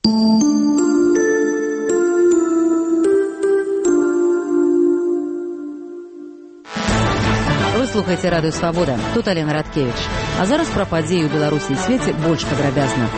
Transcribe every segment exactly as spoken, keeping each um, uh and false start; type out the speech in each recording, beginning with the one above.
Слухайце радыё Свабода. Тут Алена Радкевіч. А зараз пра падзеі ў Беларусі і свеце больш падрабязна.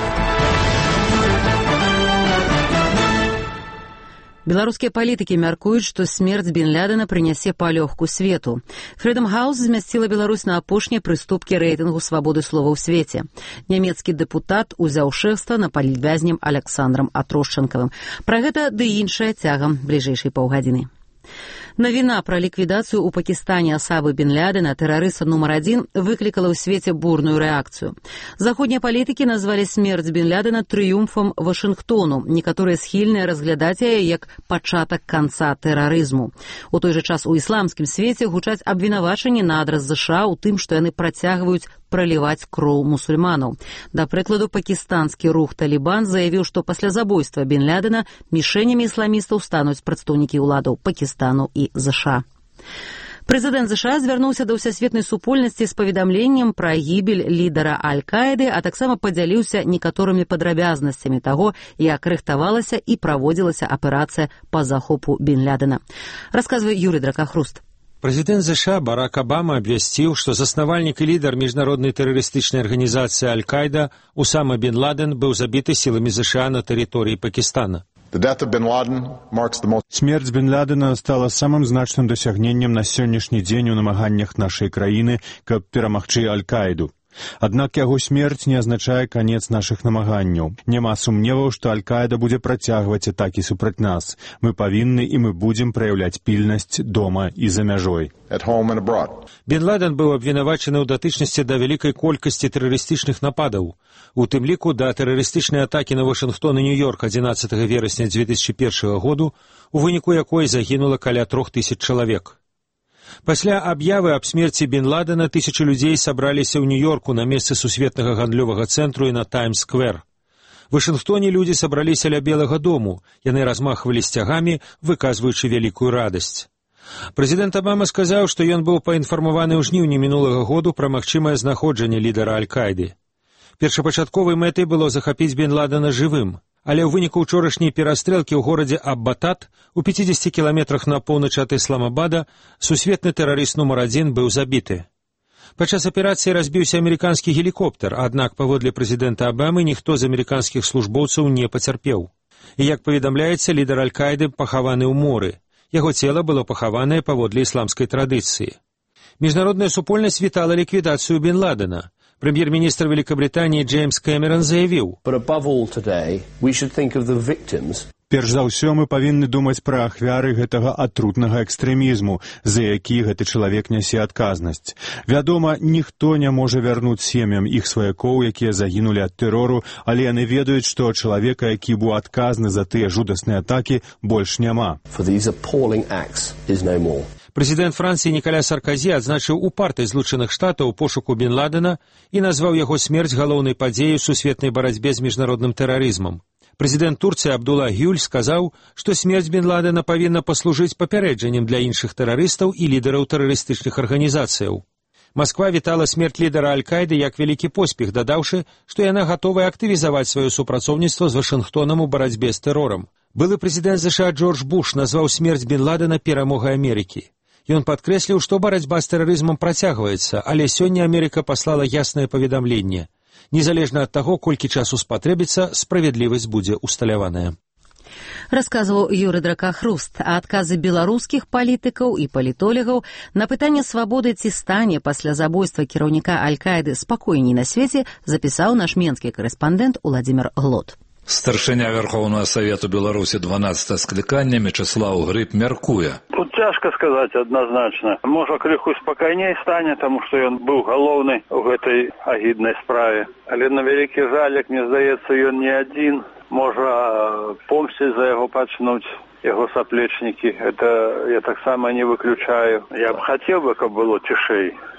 Беларускія палітыкі мяркуюць, што смерць Бін Лядена прынясе палёгку свету. Freedom House змясціла Беларусь на апошнія прыступкі рэйтынгу свабоды слова ў свеце. Нямецкі дэпутат узяў шэфства на палітвязнем Александрам Атрошчанкавым. Пра гэта ды іншае цягам бліжэйшай паўгадзіны. Навіна пра ліквідацыю ў Пакістане Асабы Бін Лядена, тэрарыста нумар адзін, выклікала ў свеце бурную рэакцыю. Заходнія палітыкі назвалі смерць Бін Лядена трыумфам Вашынгтону. Некаторыя схільныя разглядаць яе як пачатак канца тэрарызму. У той жа час у ісламскім свеце гучаць абвінавачанні на адрас ЗША ў тым, што яны працягваюць праліваць кроў мусульманаў. Да прыкладу, пакістанскі рух «Талібан» заявіў, што пасля забойства Бін Лядена мішэнямі ісламістаў стануць прадстаўнікі ўладаў Пакістану і ЗША. Прэзідэнт ЗША звярнуўся да ўсясветнай супольнасці з паведамленнем пра гібель лідара Аль-Каіды, а таксама падзяліўся некаторымі падрабязнасцямі таго, як рыхтавалася і праводзілася аперацыя па захопу Бін Лядена. Расказвае Юрый Дракахруст. Прэзідэнт ЗША Барак Абама абвясціў, што заснавальнік і лідар міжнароднай тэрарыстычнай арганізацыі Аль-Каіда Усама Бін Ладен быў забіты сіламі ЗША на тэрыторыі Пакістана. Смерць Бін Лядена стала самым значным дасягненнем на сённяшні дзень у намаганнях нашай краіны, каб перамагчы Аль-Каіду. Аднак яго смерць не азначае канец нашых намаганняў. Няма сумневаў, што Аль-Каіда будзе працягваць атакі супраць нас. Мы павінны і мы будзем праяўляць пільнасць дома і за мяжой. Бін Ладен быў абвінавачаны ў датычнасці да вялікай колькасці тэрарыстычных нападаў, у тым ліку да тэрарыстычнай атакі на Вашынгтон і Нью-Йорк адзінаццатага верасня дзве тысячы першага году, у выніку якой загінула каля трох тысяч чалавек. Пасля аб'явы аб смерці Бін Ладена тысячы людзей сабраліся ў Нью-Йорку на месцы сусветнага гандлёвага цэнтру і на Таймс-сквер. В Вашынгтоне людзі сабраліся ля Белага дому, яны размахвалі сцягамі, выказваючы вялікую радасць. Прэзідэнт Абама сказаў, што ён быў паінфармаваны ў жніўні мінулага году пра магчымае знаходжанне лідара Аль-Каіды. Першапачатковай мэтай было захапіць Бін Ладена жывым, але ў выніку ўчорашняй перастрэлкі ў горадзе Аббатат у пяцідзесяці кіламетрах на поўнач ад Ісламабада сусветны тэрарыст нумар адзін быў забіты. Падчас аперацыі разбіўся амерыканскі гелікоптер, аднак, паводле прэзідэнта Абамы, ніхто з амерыканскіх службоўцаў не пацярпеў. І, як паведамляецца, лідар Аль-Каіды пахаваны ў моры. Яго цела было пахаванае паводле ісламскай традыцыі. Міжнародная супольнасць вітала ліквідацыю Бін Ладена. Прэм'ер-міністр Великабрытаніі Джеймс Кэмерон заявіў: перш за ўсё мы павінны думаць пра ахвяры гэтага атрутнага экстрэмізму, за які гэты чалавек нясе адказнасць. Вядома, ніхто не можа вярнуць сем'ям іх сваякоў, якія загінулі ад тэрору, але яны ведаюць, што чалавека, які быў адказны за тыя жудасныя атакі, больш няма. Прэзідэнт Францыі Нікаля Сарказі адзначыў упартасць Злучаных Штатаў у пошуку Бін Ладена і назваў яго смерць галоўнай падзеяй у сусветнай барацьбе з міжнародным тэрарызмам. Прэзідэнт Турцыі Абдулла Гюль сказаў, што смерць Бін Ладена павінна паслужыць папярэджаннем для іншых тэрарыстаў і лідараў тэрарыстычных арганізацыяў. Масква вітала смерць лідара Аль-Каіды як вялікі поспех, дадаўшы, што яна гатовая актывізаваць сваё супрацоўніцтва з Вашынгтонам у барацьбе з тэрорам. Былы прэзідэнт ЗША Джордж Буш назваў смерць Бін Ладена перамогай Амерыкі. Ён падкрэсліў, што барацьба з тэрарызмам працягваецца, але сёння Амерыка паслала яснае паведамленне. Незалежна ад таго, колькі часу спатрэбіцца, справядлівасць будзе усталяваная. Расказваў Юрый Дракахруст, а адказы беларускіх палітыкаў і палітолегаў на пытанне свабоды ці стане пасля забойства кіраўніка Аль-Каіды спакойней на свеце запісаў наш менскі корэспандэнт Уладзімір Глот. Старшыня Верховного Совету Беларусі дванаццатага склікання Мечыслаў Грыб мяркуе. Тут цяжка сказаць адназначна. Можа, крыху спакайней стане, таму што ён быў галоўны ў гэтай агіднай справе. Але на вялікі жаль, як мне здаецца, ён не адзін. Можа, помсціць за яго пачнуць яго саплечнікі. Это я таксама не выключаю. Я б хацеў бы, каб было цішэй.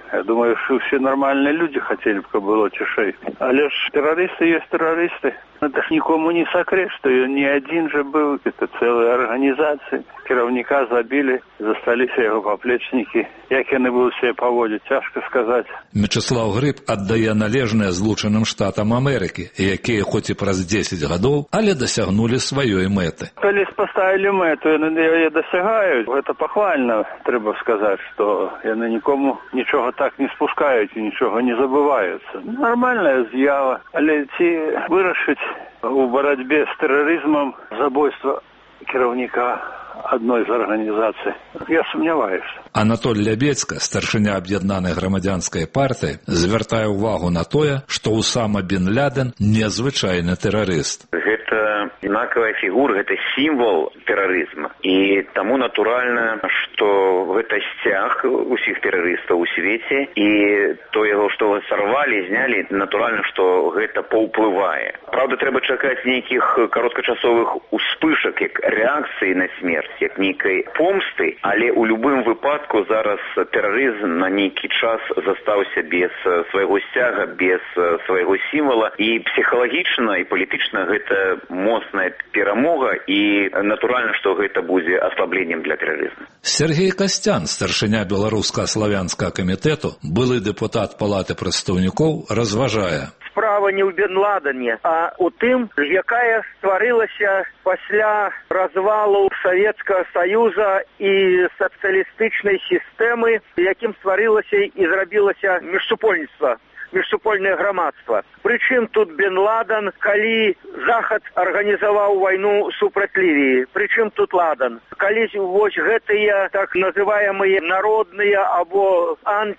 Я думаю, что все нормальные люди хотели бы, чтобы было тишей. Але ж террористы есть террористы. Это ж никому не секрет, что он не один же был. Это целые организации. Кіраўніка забили, засталіся его поплечники. Як яны будут себя поводить, тяжко сказать. Мячеслав Грыб аддае належнае Злучаным Штатам Америки, якія хоць і праз дзесяць гадоў, але дасягнулі сваёй мэты. Калі поставили мэту, яны яе досягаюць. Это похвально, треба сказать, что яны никому ничего так не спускают и ничего не забываются. Нормальная з'ява, але ці вырашыць у борьбе с терроризмом забойство кіраўніка одной из организаций. Я сомневаюсь. Анатоль Лябецька, старшыня аб'яднанай грамадзянскай партыі, звяртае ўвагу на тое, што Усама бен Ляден незвычайны тэрарыст. Гэта знакавая фігура, гэта сімвол тэрарызма. І таму натуральна, што гэта сцяг усіх тэрарыстаў у свеце, і то яго, што сарвалі, знялі, натуральна, што гэта паўплывае. Праўда, трэба чакаць нейкіх кароткачасовых успышак, як рэакцыі на смерць, як нейкай помсты, але ў любым выпадку зараз тэрарызм на нейкі час застаўся без свайго сцяга, без свайго сімвала, і псіхалагічна і палітычна гэта моцная перамога, і натуральна, што гэта будзе аслабленнем для тэрарызму. Сергей Касцян, старшыня беларуска-славянскага камітэту, былы дэпутат Палаты прадстаўнікоў, разважае. Справа не ў бен Ладане, а ў тым, якая стварылася пасля развалу Савецкага Саюза і сацыялістычнай сістэмы, якім стварылася і зрабілася міжсупольніцтва, міжсупольнае грамадства. Прычым тут бен Ладен, калі Захад арганізаваў вайну супраць Лівіі? Прычым тут Ладен? Калі вось гэтыя так называемыя народныя або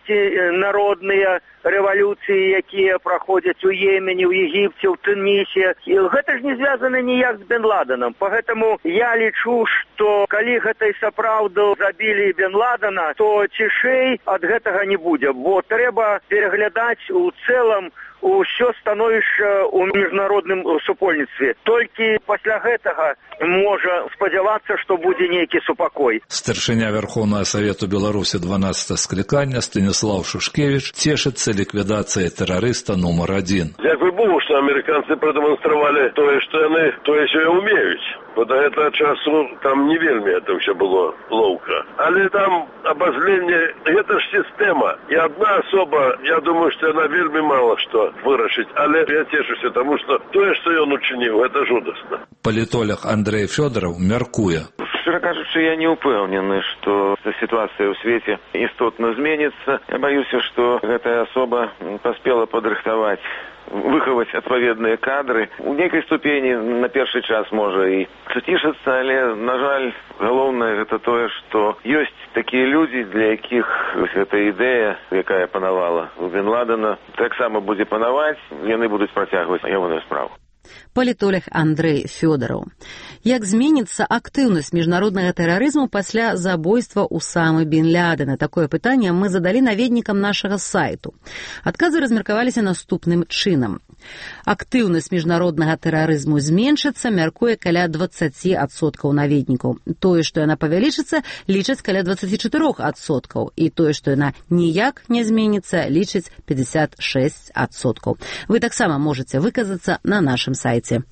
антинародныя рэвалюцыі, якія праходзяць у Йемене, у Егіпце, у Тунісе, гэта ж не звязана ніяк з бен Ладеном. Поэтому я лічу, што калі гэта і сапраўду забілі бен Ладена, то цішэй ад гэтага не будзе, бо трэба пераглядаць у цэлым усё становішча ў міжнародным супольніцтве. Толькі пасля гэтага можа спадзявацца, што будзе нейкі супакой. Старшыня Верховнага Савету Беларусі дванадцатага склікання Станіслав Шушкевич цешыцца ліквідацыяй тэрарыста нумар адзін. Дзякуй Богу, што амерыканцы прадэманстравалі тое, што яны тое, што умеюць. Бо да гэтага часу там не вельмі это ўсё было лоўка. Але там абазленне, гэта ж сістэма. І адна асоба, я думаю, што яна вельмі мала што вырашыць. Але я цешуся, таму што тое, што ён учыніў, гэта жудасна. Палітолог Андрей Фёдоров мяркуе. Шчыра кажучы, я не ўпэўнены, што сітуацыя ў свеце істотна зменіцца. Я баюся, што гэтая асоба паспела падрыхтаваць, выхаваць адпаведныя кадры. У нейкай ступені на першы час можа і суцішыцца, але, на жаль, галоўнае гэта тое, што ёсць такія людзі, для якіх гэта ідэя, якая панавала у бен Ладена, таксама будзе панаваць, яны будуць працягваць ягоную справу. Палітолог Андрей Фёдоров. Як зменіцца актыўнасць міжнароднага тэрарызму пасля забойства Усамы бен Лядена? Такое пытанне мы задалі наведнікам нашага сайту. Адказы размеркаваліся наступным чынам. Актыўнасць міжнароднага тэрарызму зменшыцца, мяркуе каля дваццаць адсоткаў наведнікаў. Тое, што яна павялічыцца, лічаць каля дваццаць чатырох адсоткаў. І тое, што яна ніяк не зменіцца, лічаць пятьдесят шесть адсоткаў. Вы таксама можаце выказацца на нашым сайце.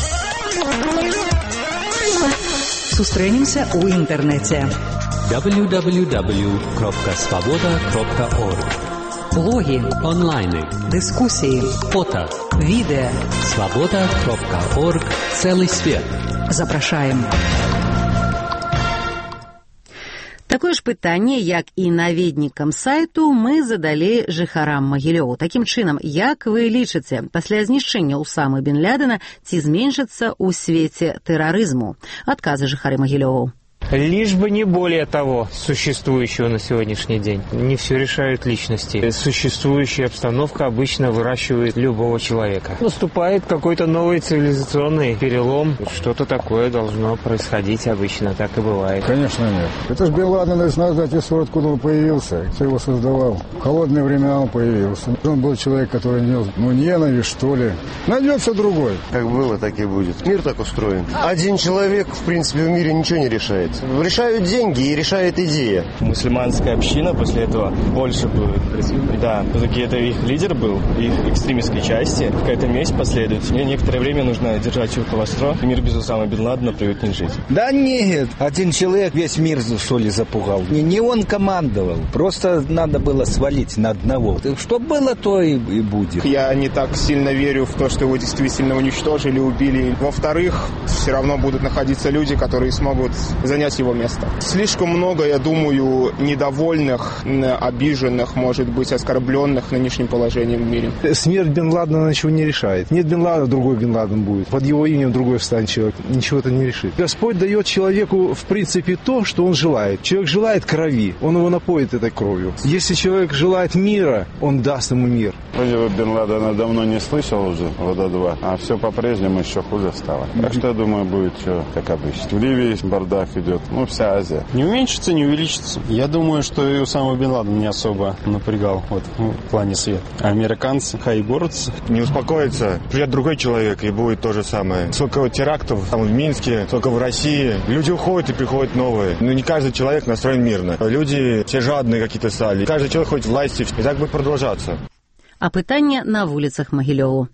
Сустрэнемся ў інтэрнэце. дабл ю дабл ю дабл ю крапка свабода крапка орг. Блогі, онлайны, дыскусіі, фото, відэа. свабода крапка орг. Цэлы свет. Запрашаем. Такое ж пытанне, як і наведнікам сайту, мы задалі жыхарам Магілёву. Такім чынам, як вы лічыце, пасля знішчэння Усамы бен Лядена ці зменшыцца ў свеце тэрарызму? Адказы жыхары Магілёву. Лишь бы не более того существующего на сегодняшний день. Не все решают личности. Существующая обстановка обычно выращивает любого человека. Наступает какой-то новый цивилизационный перелом. Что-то такое должно происходить обычно, так и бывает. Конечно нет. Это же бен Ладен, надо знать историю, откуда он появился, кто его создавал. В холодные времена он появился. Он был человек, который нес, ну, ненависть, что ли. Найдется другой. Как было, так и будет. Мир так устроен. Один человек, в принципе, в мире ничего не решает. решает? Решают деньги и решает идея. Мусульманская община после этого больше будет. Да, все-таки это их лидер был, их экстремистской части. Какая-то месть последует. Мне некоторое время нужно держать ухо востро, и мир без Усама бен Ладена привыкнет жить. Да нет, один человек весь мир, что ли, запугал. Не, не он командовал, просто надо было свалить на одного. Что было, то и, и будет. Я не так сильно верю в то, что его действительно уничтожили, убили. Во-вторых, все равно будут находиться люди, которые смогут занять его место. Слишком много, я думаю, недовольных, обиженных, может быть, оскорбленных нынешним положением в мире. Смерть бен Ладена ничего не решает. Нет бен Ладена, другой бен Ладен будет. Под его именем другой встанет человек. Ничего это не решит. Господь дает человеку, в принципе, то, что он желает. Человек желает крови, он его напоит этой кровью. Если человек желает мира, он даст ему мир. Вроде бы бен Ладена давно не слышал уже, года два, а все по-прежнему еще хуже стало. Так что, я думаю, будет все как обычно. В Ливии бардак идет, ну, вся Азия. Не уменьшится, не увеличится. Я думаю, что и Усама бен Ладен не особо напрягал вот, ну, в плане света. А американцы, хай борются. Не успокоится, придет другой человек, и будет то же самое. Сколько терактов там в Минске, сколько в России. Люди уходят и приходят новые. Но не каждый человек настроен мирно. Люди все жадные какие-то стали. Каждый человек хочет власти, и так будет продолжаться. Апытання на вулицах Могилёву.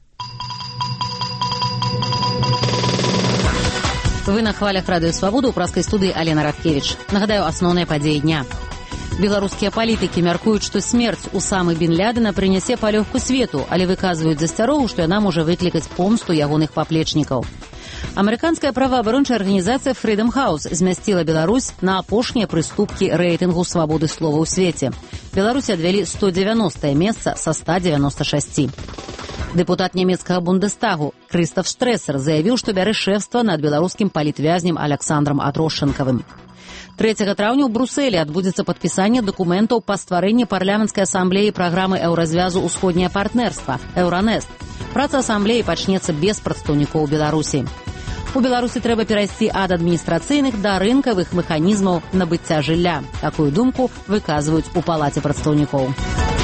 Вы на хвалях Радыё Свабода, у праскай студыі Алена Радкевіч. Нагадаю, асноўныя падзеі дня. Беларускія палітыкі мяркуюць, што смерць Усамы бен Лядена прынясе палёгку свету, але выказваюць засцярогу, што яна можа выклікаць помсту ягоных паплечнікаў. Амерыканская праваабарончая арганізацыя Freedom House змясціла Беларусь на апошнія прыступкі рэйтынгу свабоды слова ў свеце. Беларусі адвялі сто дзевяностае месца са ста дзевяноста шасці. Дэпутат нямецкага Бундестагу Крыстоф Штрэсер заявіў, што бярэ шэфства над беларускім палітвязнем Аляксандрам Атрошчэнкавым. трэцяга траўня ў Брусэлі адбудзецца падпісанне дакументаў па стварэнні парламенцкай асамблеі праграмы еўразвязу «Усходняе партнерства» «Еўранест». Праца асамблеі пачнецца без прадстаўнікоў Беларусі. У Беларусі трэба перайсці ад адміністрацыйных да рынкавых механізмаў набыцця жылля. Такую думку выказваюць у палаце прадстаўнікоў.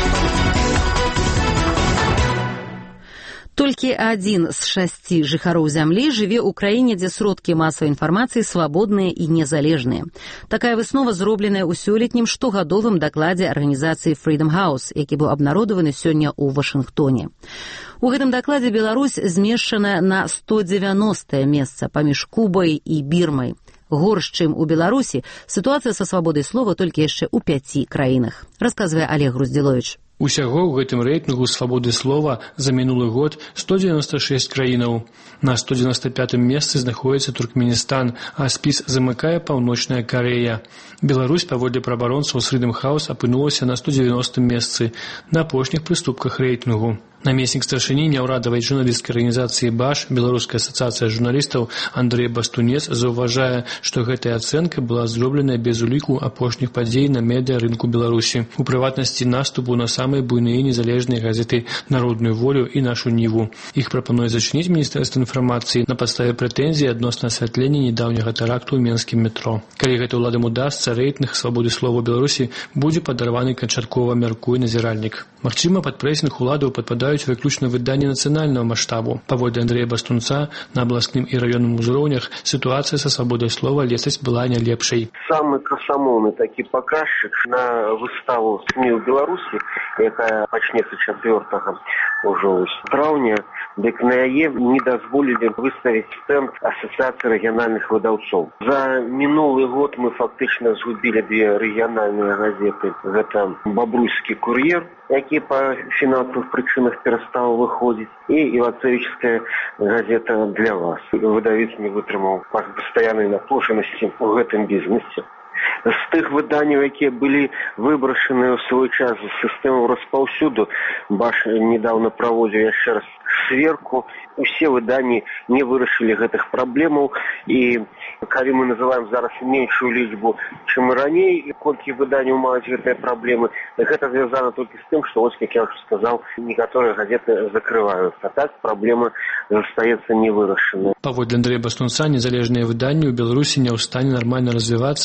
Толькі адзін з шасці жыхароў зямлі жыве ў краіне, дзе сродкі масавай інфармацыі свабодныя і незалежныя. Такая выснова зробленая ў сёлетнім штогадовым дакладзе арганізацыі Freedom House, які быў абнародаваны сёння ў Вашынгтоне. У гэтым дакладзе Беларусь змешчана на сто дзевяностае месца паміж Кубай і Бірмай. Горш, чым у Беларусі, сітуацыя са свабодай слова толькі яшчэ ў пяці краінах, расказвае Олег Груздзіловіч. Усяго ў гэтым рэйтынгу свабоды слова за мінулы год сто дзевяноста шэсць краінаў. На сто дзевяносто пятым месцы знаходзіцца Туркменістан, а спіс замыкае Паўночная Карэя. Беларусь, паводле праабаронцаў Freedom House, апынулася на сто дзевяностым месцы на апошніх прыступках рэйтынгу. Намеснік старшыні няўрадавай журналісцкай арганізацыі «Баш», Беларуская асацыяцыя журналістаў Андрэй Бастунец заўважае, што гэтая ацэнка была зробленая без уліку апошніх падзей на медыа-рынку Беларусі. У прыватнасці наступу на самыя буйныя незалежныя газеты «Народную волю» і «Нашу Ніву». Іх прапануе зачыніць Міністэрства інфармацыі на падставе прэтэнзій адносна асвятлення нядаўняга тэракту ў менскім метро. Калі гэта ўладам удасца, рэйтынг свабоды слова ў Беларусі будзе падарваны канчаткова, мяркуе назіральнік. Магчыма, пад прэсінг уладаў падпадаюць выключна выданні нацыянальнага маштабу. Паводле Андрэя Бастунца, на абласным і раённым узроўнях сітуацыя са свабодай слова лесаць была не лепшай. Самы красамоўны такі паказчык на выставу СМІ ў Беларусі, якая пачнецца чацвёртага ўжо траўня, дык на яе не дазволілі выставіць стэнд асацыяцыі рэгіянальных выдаўцоў. За мінулы год мы фактычна згубілі две рэгіянальныя газеты. Гэта «Бабруйскі кур'ер», які па фінансавых прычынах перастаў выходзіць, і «Івацевічская газета для вас». Выдавец не вытрымаў па пастаяннай напружанасці ў гэтым бізнесе. З тых выданняў, якія былі выбрашаныя ў свой час з сістэмаў распаўсюду, Баш недавно праводзіў яшчэ раз сверку. Усе выданні не вырашылі гэтых праблемаў, і калі мы называем зараз меншую лічбу, чым і раней, колькі выданняў маюць гэтыя праблемы, гэта звязана толькі з тым, што, ось, як я ўжо сказаў, некаторыя газеты закрываюцца. А так праблема застаецца невырашанай. Паводле Андрэя Бастунца, незалежныя выданні ў Беларусі не ў стане нармальна развівацца не толькі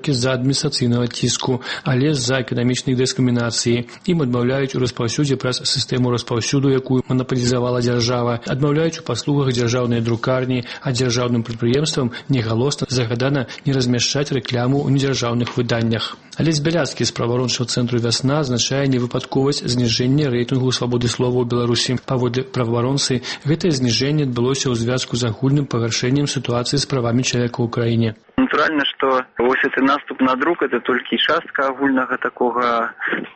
толькі з-за адміністрацыйнага ціску, але з-за эканамічнай дыскрымінацыі. Ім адмаўляюць у распаўсюдзе праз сістэму распаўсюду, якую манапалізавала дзяржава, адмаўляюць у паслугах дзяржаўнай друкарні, а дзяржаўным прадпрыемствам негалосна загадана не размяшчаць рэкляму ў недзяржаўных выданнях. Алесь Бяляцкі з праваабарончага цэнтру «Вясна» азначае невыпадковасць зніжэння рэйтынгу свабоды слова ў Беларусі. Паводле праваабаронцы, гэтае зніжэнне адбылося ў звязку з агульным пагаршэннем сітуацыі з правамі чалавека ў краіне. Натуральна, што вось гэты наступ на друк это толькі частка агульнага такога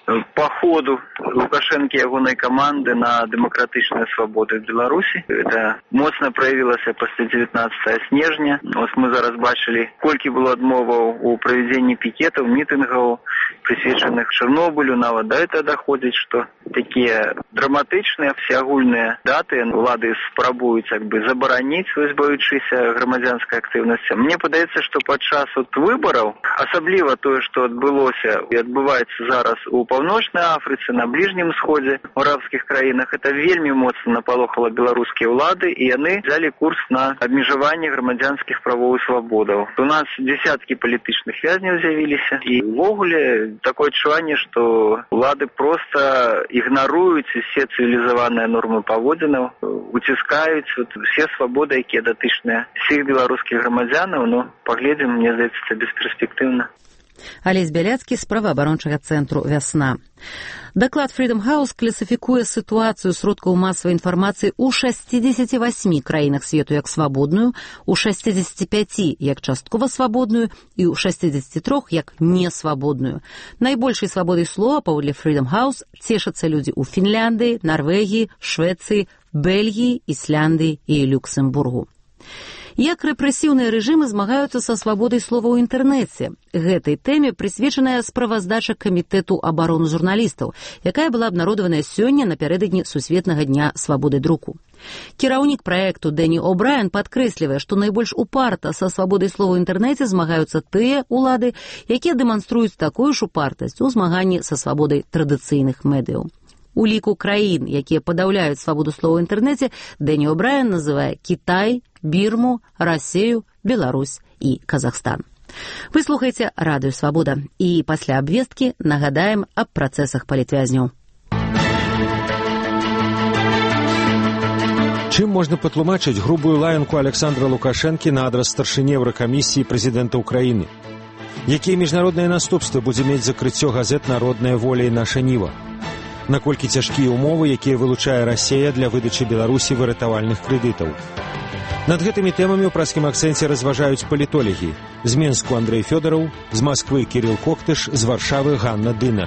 паходу Лукашэнкі і ягонай каманды на дэмакратычныя свабоды в Беларусі. Это моцна праявілася пасля дзевятнаццатага снежня. Ось мы зараз бачылі, колькі было адмоваў у правядзенні пікетаў, мітынгаў, прысвечаных Чарнобылю. Нават да это даходзіць, што такія драматычныя всеагульныя даты улады спрабуюць як бы забараніць, вось баючыся грамадзянскай актыўнасці. Мне падаецца, што падчас от выбараў, асабліва тое, што адбылося і адбываецца зараз у Паўночнай Афрыцы, на Бліжнім Сходзе, у арабскіх краінах, это вельмі моцна напалохала беларускія ўлады, і яны взяли курс на абмежаванне грамадзянскіх правоў і свабодаў. У нас десяткі палітычных вязняў з'явіліся, і ўвогуле такое адчуванне, што улады проста ігнаруюць усе цывілізаваныя нормы паводзінаў, уціскаюць вот, все свабоды, якія датычныя всіх беларускіх грамадзянаў, но поглядим, мне здаецца, это бесперспективно. Алесь Бяляцкі з праваабарончага цэнтру «Вясна». Даклад Freedom House класіфікуе сітуацыю сродкаў масавай інфармацыі ў шасцідзесяці васьмі краінах свету як свабодную, у шасцідзесяці пяці як часткова свабодную і ў шасцідзесяці трох як несвабодную. Найбольшай свабодай слова, паводле Freedom House, цешацца людзі ў Фінляндыі, Нарвегіі, Швецыі, Бельгіі, Ісляндыі і Люксембургу. Як рэпрэсіўныя рэжымы змагаюцца са свабодай слова ў інтэрнэце. Гэтай тэме прысвечаная справаздача Камітэту абароны журналістаў, якая была абнародаваная сёння напярэдадні Сусветнага дня свабоды друку. Кіраўнік праекту Дэні О'Брайен падкрэслівае, што найбольш упарта са свабодай слова ў інтэрнэце змагаюцца тыя ўлады, якія дэманструюць такую ж упартасць у змаганні са свабодай традыцыйных медыяў. У ліку краін, якія падаўляюць свабоду слова ў інтэрнэце, Дэні О'Брайен называе Кітай, Бірму, Расею, Беларусь і Казахстан. Вы слухаеце Радыё Свабода, і пасля абвесткі нагадаем аб працэсах палітвязняў. Чым можна патлумачыць грубую лаянку Александра Лукашэнкі на адрас старшыні Еўракамісіі прэзідэнта ўкраіны? Якія міжнародныя наступствы будзе мець закрыццё газет «Народная воля» і «Наша Ніва»? Наколькі цяжкія ўмовы, якія вылучае Расея для выдачы Беларусі выратавальных крэдытаў. Над гэтымі тэмамі ў праскім акцэнце разважаюць палітолагі. З Менску Андрэй Фёдораў, з Масквы Кірыл Коктыш, з Варшавы Ганна Дынар.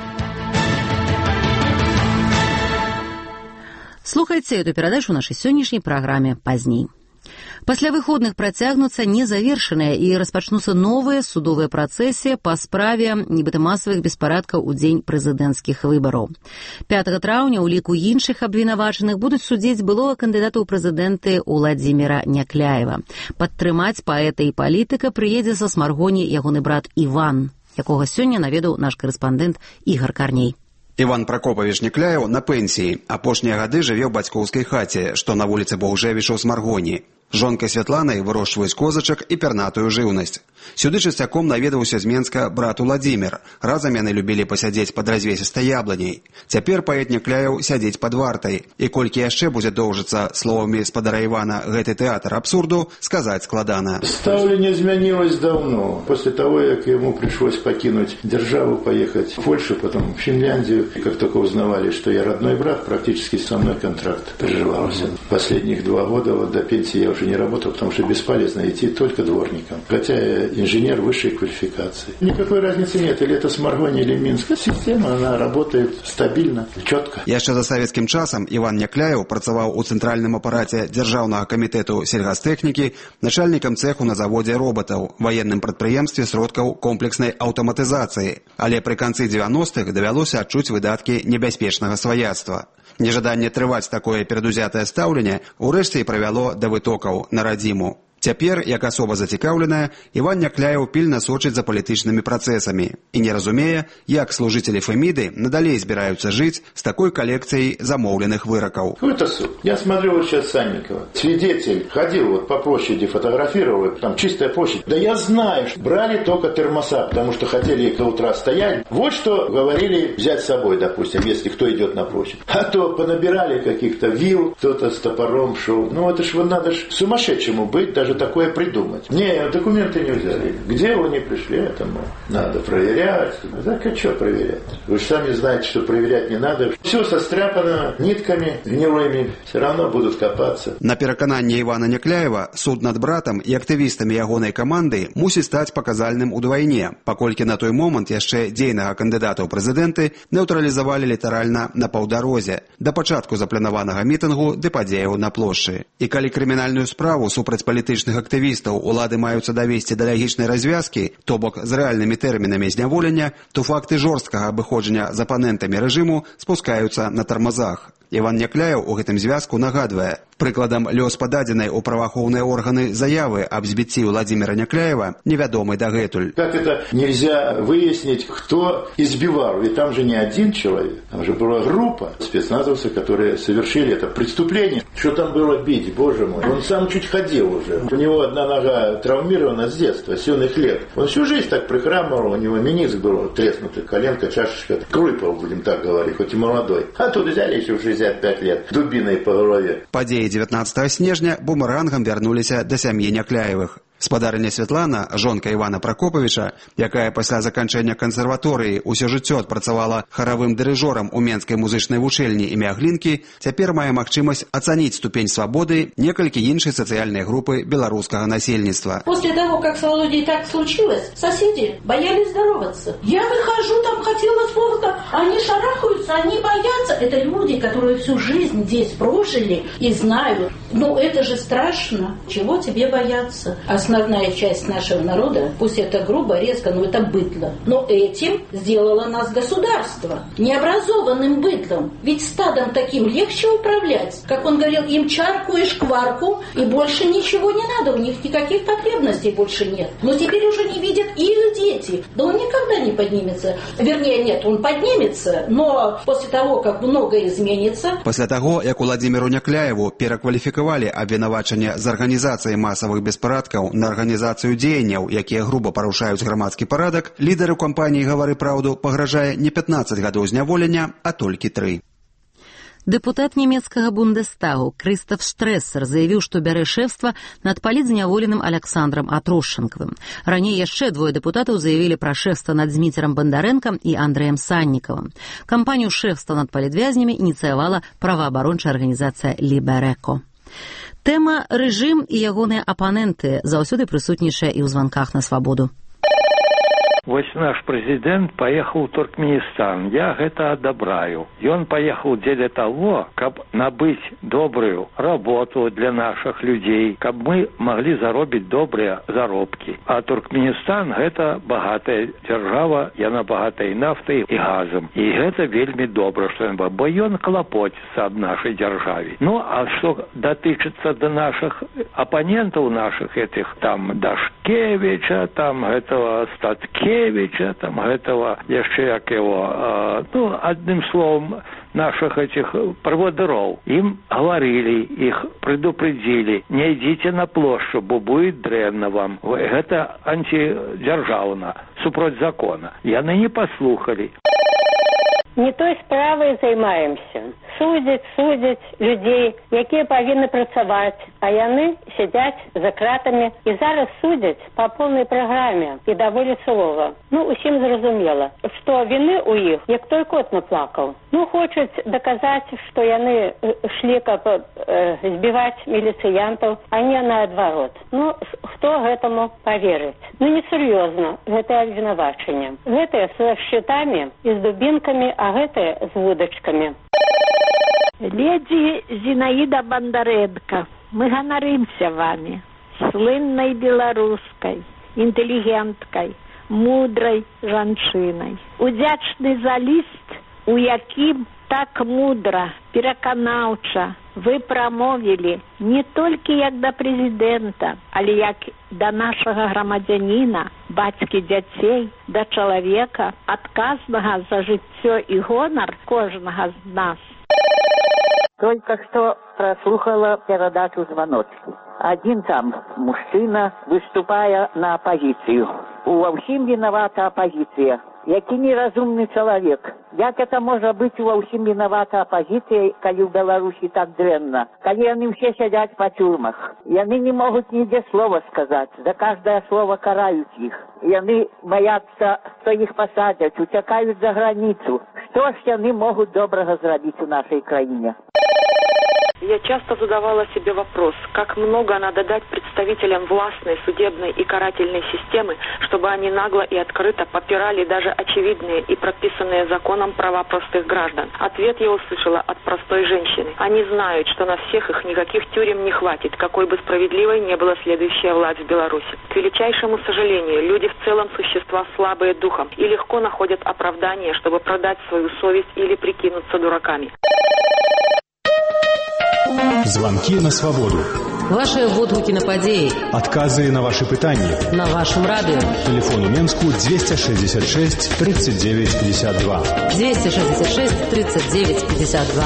Слухайце эту перадачу ў нашай сённяшняй праграме пазней. Пасля выходных працягнуцца незавершаныя і распачнуцца новыя судовыя працэсы па справе нібыта масавых беспарадкаў у дзень прэзідэнцкіх выбараў. пятага траўня ў ліку іншых абвінавачаных будуць судзіць былога кандыдата ў прэзідэнты Уладзіміра Някляева. Падтрымаць паэта і палітыка прыедзе са Смаргоні ягоны брат Іван, якога сёння наведаў наш карэспандэнт Ігар Карней. Іван Пракопавіч Някляеў на пенсіі. Апошнія гады жыве ў бацькоўскай хаце, што на вуліцы Богужэвіча ў Смаргоні. Жонкай Святланай вырошчваюць козачак і пернатую жыўнасць. Сюды часцяком наведаўся з Менска брат Уладзімір. Разам яны любілі пасядзець пад развесістай яблыняй. Цяпер паэт Някляеў сядзець пад вартай. І колькі яшчэ будзе доўжыцца, словамі спадара Івана, гэты тэатр абсурду, сказаць складана. Ставленне змянилось давно. После того, как ему пришлось покинуть державу, поехать в Польшу, потом в Финляндию. Как только узнавали, что я родной брат, практически со мной контракт прерывался. Последних два года вот до пенсии я уже не работал, потому что бесполезно идти только дворником. Хотя я инженер высшей квалификации. Никакой разницы нет, или это Смаргони, или Минск. Система, она работает стабильно, четко. Яшчэ за савецкім часам Іван Някляеў працаваў у цэнтральным апараце Дзяржаўнага камітэту сельгастэхнікі, начальнікам цэху на заводзе роботаў, ваенным прадпрыемстве сродкаў комплекснай аўтаматызацыі. Але пры канцы дзевяностых давялося адчуць выдаткі небяспечнага сваяцтва. Нежаданне трываць такое перадузятае стаўленне ўрэшце і правяло да вытокаў на радзіму. Цяпер, як асоба зацікаўленая, Іван Някляеў пільна сочыць за палітычнымі працэсамі і не разумее, як служителі Фемиды надалей збіраюцца жыць з такой коллекцией замоўленых выроков. Это суд. Я смотрю вот сейчас Санникова. Свидетель ходил вот по площади, фотографировал, там чистая площадь. Да я знаю, что брали только термоса, потому что хотели до утра стоять. Вот что говорили взять с собой, допустим, если кто идет на площадь. А то понабирали каких-то вил, кто-то с топором шел. Ну это ж надо ж сумасшедшему быть, даже такое придумать. Не, документы не взяли. Где они пришли, этому надо проверять. Так а что проверять? Вы же сами знаете, что проверять не надо. Все состряпано нитками гнилыми. Все равно будут копаться. На перакананне Івана Някляева суд над братам і актывістамі ягонай каманды мусіць стаць паказальным удвайне, паколькі на той момант яшчэ дзейнага кандыдата ў прэзідэнты нейтралізавалі літаральна на паўдарозе да пачатку запланаванага мітынгу ды падзеяў на плошчы. І калі крымінальную справу супраць палітычных актывістаў улады маюцца давесці да лагічнай развязкі, то бок з рэальнымі тэрмінамі зняволення, то факты жорсткага абыходжання з апанентамі рэжыму спускаюцца на тармазах. Іван Някляеў у гэтым звязку нагадвае, прыкладам лёс пададзенай у праваахоўныя органы заявы аб збіцці Владимира Някляева невядомы дагэтуль. Как это нельзя выяснить, кто избивал? Ведь там же не один человек, там же была группа спецназовцев, которые совершили это преступление. Что там было бить, боже мой? Он сам чуть ходил уже. У него одна нога травмирована с детства, с юных лет. Он всю жизнь так прихрамывал, у него мениск был треснутый, коленка, чашечка. Крыпал, будем так говорить, хоть и молодой. А тут взяли еще в шестьдесят пять лет, дубиной по голове. Падзеі дзевятнаццатага снежня бумерангам вярнуліся да сям'і Някляевых. Спадарыня Святлана, жонка Івана Пракопавіча, якая пасля заканчэння кансерваторыі ўсё жыццё адпрацавала харавым дырыжорам у Менскай музычнай вучэльні імя Глінкі, цяпер мае магчымасць ацаніць ступень свабоды некалькі іншай сацыяльнай групы беларускага насельніцтва. После того, как с Володей так случилось, соседи боялись здороваться. Я выхожу, там хотела фото, они шарахаются, они боятся. Это люди, которые всю жизнь здесь прожили и знают. Ну, это же страшно. Чего тебе бояться? Основная часть нашего народа, пусть это грубо, резко, но это быдло. Но этим сделало нас государство. Необразованным быдлом. Ведь стадом таким легче управлять. Как он говорил, им чарку и шкварку, и больше ничего не надо. У них никаких потребностей больше нет. Но теперь уже не видят их дети. Да он никогда не поднимется. Вернее, нет, он поднимется, но после того, как многое изменится... После того, як Владимиру Някляеву перакваліфікавалі абвінавачанне з арганізацыі масавых беспарадкаў на арганізацыю дзеянняў, якія груба парушаюць грамадскі парадак, лідару кампаніі «Гавары праўду» пагражае не пятнаццаць гадоў зняволення, а толькі тры. Дэпутат нямецкага Бундестагу Крыстоф Штрэссер заявіў, што бярэ шэфства над палітзняволеным Александром Атрушчанкавым. Раней яшчэ двое дэпутатаў заявілі пра шэфства над Зміцерам Бандарэнкам і Андрэем Саннікавым. Кампанію шэфства над палітвязнямі ініцыявала праваабарончая арганізацыя «Ліберэко». Тэма «Рэжым» і ягоныя апаненты заўсёды прысутнічае і ў званках на свабоду. Вось наш прэзідэнт паехаў у Туркменістан. Я гэта адабраю. Ён паехаў дзеля таго, каб набыць добрую работу для нашых людзей, каб мы маглі заробіць добрыя заробкі. А Туркменістан гэта багатая дзяржава, яна багатая нафтай і газам. І гэта вельмі добра, што ён, бо ён клапоціцца аб нашай дзяржаве. Ну, а што датычыцца да нашых апанентаў нашых этих, там, Дашкевіча, там, гэтага Статкевіча, там гэтага яшчэ як его, э, ну, адным словом, наших этих проводыров. Им говорили, их предупредили, не идите на площадь, бо будет дрэнна вам. Это антидержавно, супроть закона. Яны не послухали. Не той справай займаемся. Судзяць, судзяць людзей, якія павінны працаваць, а яны сядзяць за кратамі і зараз судзяць па полнай праграме і даволі сурова. Ну, усім зразумела, што віны ў іх, як той кот наплакаў. Ну, хочуць даказаць, што яны шлі, каб э, збіваць міліцыянтаў, а не наадварот. Ну, хто гэтаму паверыць? Ну, несур'ёзна, гэтае абвінавачанне. Гэтыя са шчытамі і з дубінкамі, а гэтыя з вудачкамі. Леди Зинаида Бондаренко, мы ганарымся вами, слынной белорусской, интеллигенткой, мудрой жанчыной. Удзячны за ліст, у якім так мудра, пераканаўча вы прамовілі не толькі як да прэзідэнта, але як да нашага грамадзяніна, бацькі дзяцей, да чалавека, адказнага за жыццё і гонар кожнага з нас. Только что прослухала передачу «Звоночки». Один там мужчина, выступая на оппозицию. Во всем виновата оппозиция. Який неразумный человек. Як это может быть во всем виновата оппозиция, коли в Беларуси так дрянно? Коли они все сидят по тюрьмах. И они не могут нигде слова сказать. За каждое слово карают их. И они боятся, что их посадят, утекают за границу. Что ж они могут доброго сделать в нашей стране? Я часто задавала себе вопрос, как много надо дать представителям властной, судебной и карательной системы, чтобы они нагло и открыто попирали даже очевидные и прописанные законом права простых граждан. Ответ я услышала от простой женщины. Они знают, что на всех их никаких тюрем не хватит, какой бы справедливой не была следующая власть в Беларуси. К величайшему сожалению, люди в целом существа слабые духом и легко находят оправдание, чтобы продать свою совесть или прикинуться дураками. Звонки на свободу. Ваши водгукі на падзеі. Адказы на ваши пытанні. На вашем радио. Телефон у Менску двести шестьдесят шесть тридцать девять пятьдесят два. двести шестьдесят шесть тридцать девять пятьдесят два.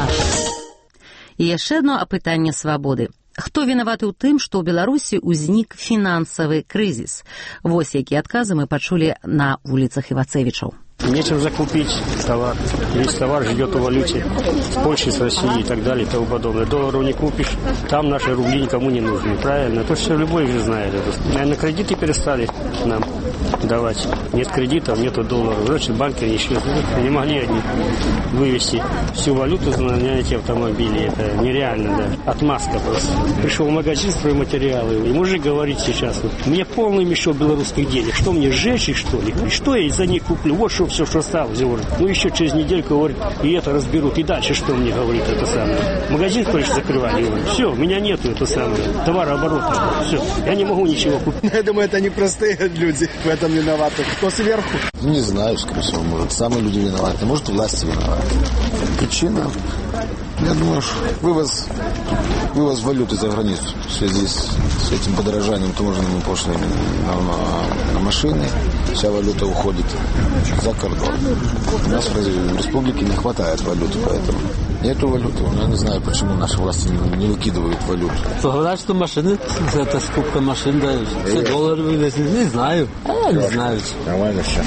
І яшчэ одно апытанне свабоды. Хто вінаваты ў тым, што ў Беларусі ўзнік фінансавы крызіс? Вось якія адказы мы пачулі на вуліцах Івацевічаў. Нечем закупить товар. Весь товар живет в валюте с Польши, с России и так далее и тому подобное. Долларов не купишь, там наши рубли никому не нужны. Правильно? То все любой же знает это. Наверное, кредиты перестали нам давать. Нет кредитов, нету долларов. Значит, банки еще не могли они вывести всю валюту за нанятие автомобилей. Это нереально, да. Отмазка просто. Пришел в магазин, стройматериалы, и мужик говорит сейчас, вот, мне полный мешок белорусских денег. Что мне, сжечь их, что ли? И что я за них куплю? Вот что все, что осталось, говорит. Ну, еще через недельку, говорит, и это разберут. И дальше что мне, говорит, это самое. Магазин, конечно, закрывали, говорит. Все, у меня нету, это самое, товарооборота. Все, я не могу ничего купить. Я думаю, это не простые люди в этом виноваты. Кто сверху? Не знаю, скорее всего, может, самые люди виноваты, может, власти виноваты. Причина, я думаю, вывоз, вывоз валюты за границу в связи с, с этим подорожанием таможенными пошлинами на, на, на машины. Вся валюта уходит за кордон. У нас в республике не хватает валюты, поэтому нету валюты. Я не знаю, почему наши власти не, не выкидывают валюту. Говорят, что машины, это скупка машин дают. Все доллары вывезли, не знаю. А я не знаю. Нормально все.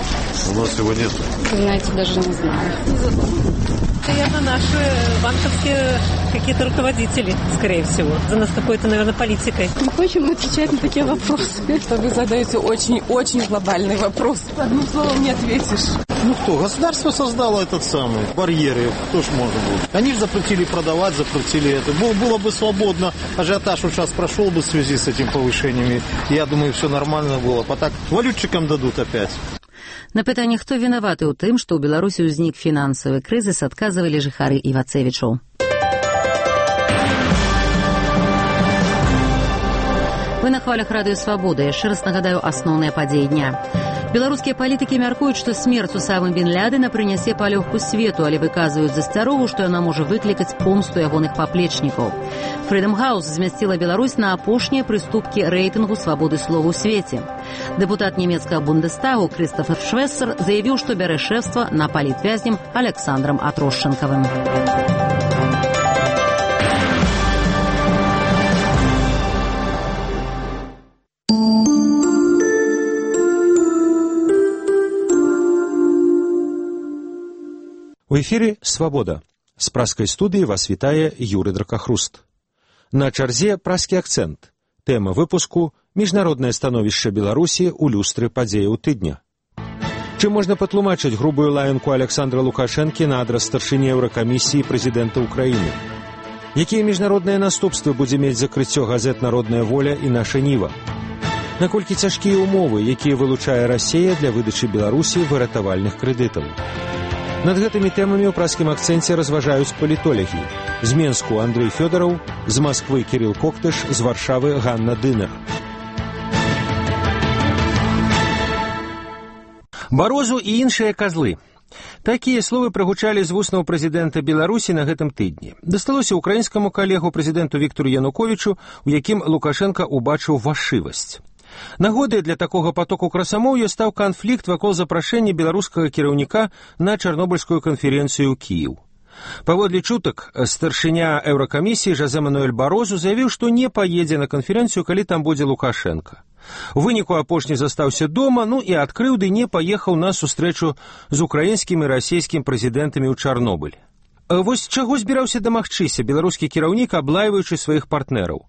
У нас его нет. Знаете, даже не знаю. Наверное, наши банковские какие-то руководители, скорее всего. За нас какой-то, наверное, политикой. Не хочем отвечать на такие вопросы. Вы задаете очень-очень глобальный вопрос. Одним словом не ответишь. Ну кто? Государство создало этот самый барьеры. Кто ж может быть? Они же запретили продавать, запретили это. Было, было бы свободно. Ажиотаж вот сейчас прошел бы в связи с этим повышениями. Я думаю, все нормально было. А так валютчикам дадут опять. На пытанне, хто вінаваты ў тым, што ў Беларусі ўзнік фінансавы крызіс, адказвалі жыхары Івацевічаў. Вы на хвалях радыё «Свабода». Яшчэ раз нагадаю асноўныя падзеі дня. Беларускія палітыкі мяркуюць, што смерць Усамы бін Лядена прынясе палёгку свету, але выказваюць засцярогу, што яна можа выклікаць помсту ягоных паплечнікаў. Freedom House змясціла Беларусь на апошнія прыступкі рэйтынгу свабоды слова ў свеце. Дэпутат нямецкага Бундестагу Крыстофер Швессер заявіў, што бярэ шэфства на палітвязнем Александрам Атрошчэнкавым. У эфіры «Свабода». З праскай студыі вас вітае Юры Дракахруст. На чарзе праскі акцэнт. Тэма выпуску «Міжнароднае становішча Беларусі ў люстры падзеяў тыдня». Чым можна патлумачыць грубую лаянку Александра Лукашэнкі на адрас старшыні Еўракамісіі прэзідэнта ўкраіны? Якія міжнародныя наступствы будзе мець закрыццё газет «Народная воля» і «Наша Ніва»? Наколькі цяжкія ўмовы, якія вылучае Расія для выдачы Беларусі выратавальных крэдытаў? Над гэтымі тэмамі ў праскім акцэнце разважаюць палітолягі. З Менску Андрэй Фёдараў, з Масквы Кірыл Коктыш, з Варшавы Ганна Дынер. Барозу і іншыя казлы. Такія словы прагучалі з вуснаў прэзідэнта Беларусі на гэтым тыдні. Дасталося ўкраінскаму калегу прэзідэнту Віктору Януковічу, у якім Лукашенка ўбачыў вашывасць. Нагодай для такога потоку красамоўя стаў канфлікт вакол запрашэння беларускага кіраўніка на чарнобыльскую канферэнцыю ў Кіеў. Паводле чутак, старшыня Еўракамісіі Жозе Мануэль Барозу заявіў, што не паедзе на канферэнцыю, калі там будзе Лукашенка. У выніку апошні застаўся дома, ну і ад крыўды не паехаў на сустрэчу з украінскім і расійскім прэзідэнтамі ў Чарнобыль. Вось чаго збіраўся дамагчыся беларускі кіраўнік, аблайваючы сваіх партнераў.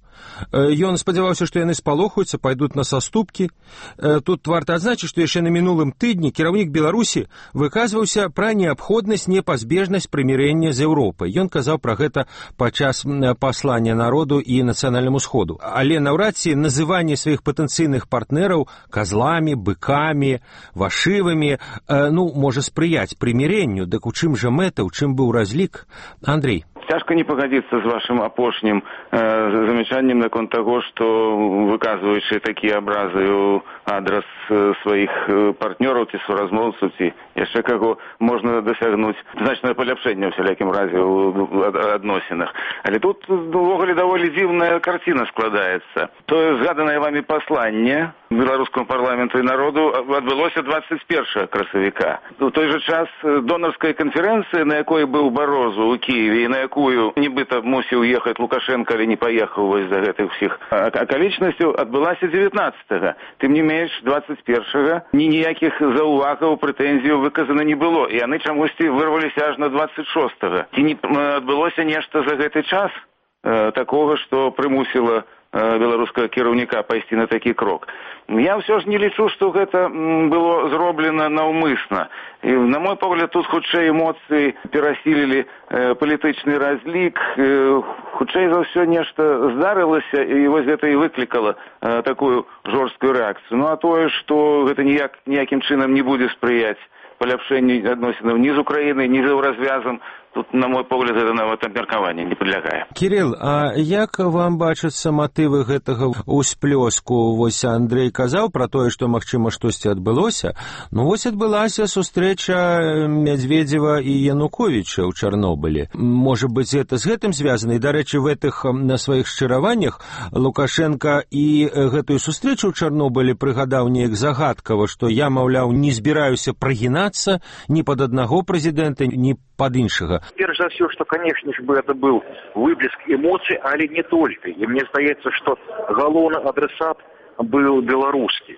Ён спадзяваўся, што яны спалохаюцца, пайдуць на саступкі. Тут варта адзначыць, што яшчэ на мінулым тыдні кіраўнік Беларусі выказваўся пра неабходнасць, непазбежнасць прымірэння з Еўропай. Ён казаў пра гэта падчас паслання народу і нацыянальнаму сходу. Але наўрад ці называнне сваіх патэнцыйных партнераў казламі, быкамі, вашывымі, ну, можа спрыяць прымірэнню. Дык у чым жа мэта, у чым быў разлік? Андрей. Цяжка не пагадзіцца з вашым апошнім э, замячаннем наконт таго, што выказваючы такія абразы ў адрас э, сваіх э, партнёраў ці суразмоўцаў, ці яшчэ каго можна дасягнуць значнае паляпшэнне ў всялякім разе ў адносінах. Але тут увогуле даволі дзіўная карціна складаецца. Тое згаданае вамі пасланне беларускаму парламенту і народу адбылося двадцать першага красавіка. У той жа час донарская канферэнцыя, на якой быў Барозу ў Кіеве, і на якую нібыта мусіў ехаць Лукашенко, але не паехаў вось за гэтых усіх акалічнасцяў, адбылася дзевятнаццатага. Тым не менш, двадцать першага ні ніякіх заўвагаў, прэтэнзіяў выказана не было, і яны чамусьці вырваліся аж на двадцать шостага. Ці не адбылося нешта за гэты час э, такога, што прымусіла беларускага кіраўніка пайсці на такі крок. Я ўсё ж не лічу, што гэта было зроблена наўмысна. І, на мой погляд, тут хутчэй эмоцыі перасілілі э, палітычны разлік, э, хутчэй за ўсё нешта здарылася, і вось гэта і выклікала э, такую жорсткую рэакцыю. Ну а тое, што гэта ніяк, ніякім чынам не будзе спрыяць паляпшэнню адносінаў ні з Украінай, ні з еўразвязам, тут, на мой погляд, это нават абмеркаванне не падлягае. Кирилл, а як вам бачацца матывы гэтага ўсплёску? Вось Андрей казаў пра тое, што, магчыма, штосьці адбылося. Ну, вось адбылася сустрэча Медведзева і Януковіча ў Чарнобылі. Можа быць, гэта з гэтым звязана? І, дарэчы, в гэтых на сваіх шчыраваннях Лукашенко і гэтую сустрэчу ў Чарнобылі прыгадаў неяк загадкава, што я, маўляў, не збіраюся прагінацца ні пад аднаго прэзідэнта, ні пад іншага. Перш за все, что, конечно же, это был выплеск эмоций, але не только. И мне здаецца, что галоўны адресат был беларускі.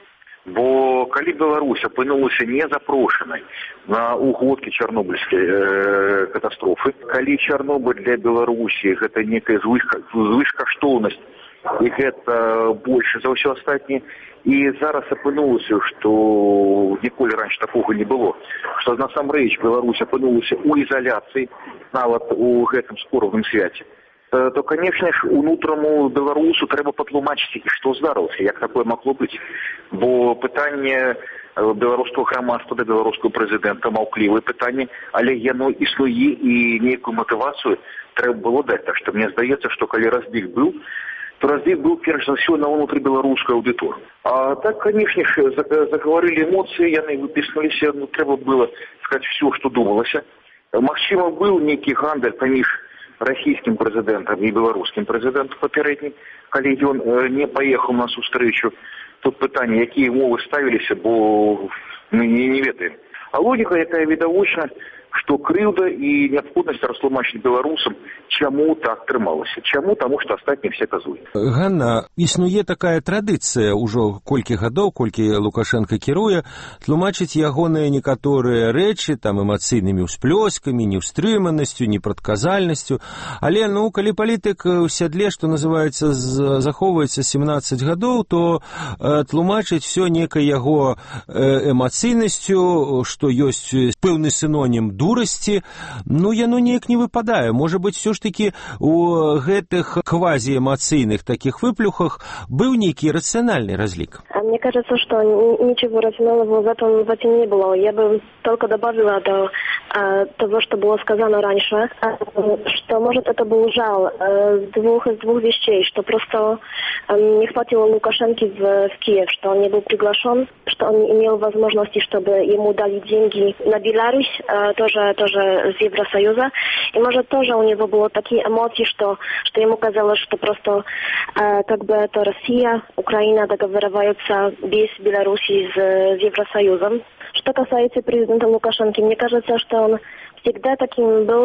Бо калі Беларусь апынулася незапрошанай на угодкі чарнобыльскай э, катастрофы, калі Чарнобыль для Беларусі гэта некая звышкаштоўнасць, і гэта больше за ўсё астатняе, і зараз апынулася, што ніколі раньше такога не было, што насамрэч Беларусь апынулася ў ізаляцыі, нават у гэтым скоровым свяце, то, конечно ж, унутранаму беларусу трэба патлумачыць, што здарылася, як такое магло быць. Бо пытанне беларускага грамадства да беларускага прэзідэнта маўклівае пытанне, але яно існуе, і нейкую матывацыю трэба было даць. Так што мне здаецца, што калі разбіг быў, то разбіг был, перш за все, на внутрибелорусскую аудиторию. А так, конечно же, заговорили эмоции, яны выписнулись, ну, треба было сказать все, что думалось. Магчыма, был некий гандаль паміж российским президентом и белорусским президентом попереднім, калі ён не поехал на сустрэчу. Тут пытанне, якія умовы ставіліся, бо мы не, не ведаем. А логика, якая відавочна, што крыўда і неабходнасць растлумачыць беларусам, чаму так трымалася. Чаму? Таму што астатнія все казуюць. Ганна, існуе такая традыцыя ўжо колькі гадоў, колькі Лукашенко кіруе, тлумачыць ягоныя некаторыя рэчы там эмацыйнымі ўсплёскамі, неўстрыманасцю, непрадказальнасцю. Але, ну, калі палітык у сядле, што называецца, захоўваецца семнаццаць гадоў, то э, тлумачыць всё некай яго э, эмацыйнасцю, што ёсць пэўны сінонім дурасці, ну, яно неяк не выпадае. Можа быць, все ж таки у гэтых квазіэмацыйных таких выплюхах был некий рациональный разлик. Мне кажется, что ничего рационального в этом, в этом не было. Я бы только добавила до э, того, что было сказано раньше, э, что, может, это был жал э, двух из двух вещей, что просто э, не хватило Лукашенко в, в Киев, что он не был приглашен, что он не имел возможности, чтобы ему дали деньги на Беларусь, э, тоже, тоже с Евросоюза. И, может, тоже у него было такие эмоции, что, что ему казалось, что просто э, как бы это Россия, Украина договариваются без Беларуси с, с Евросоюзом. Что касается президента Лукашенко, мне кажется, что он всегда таким был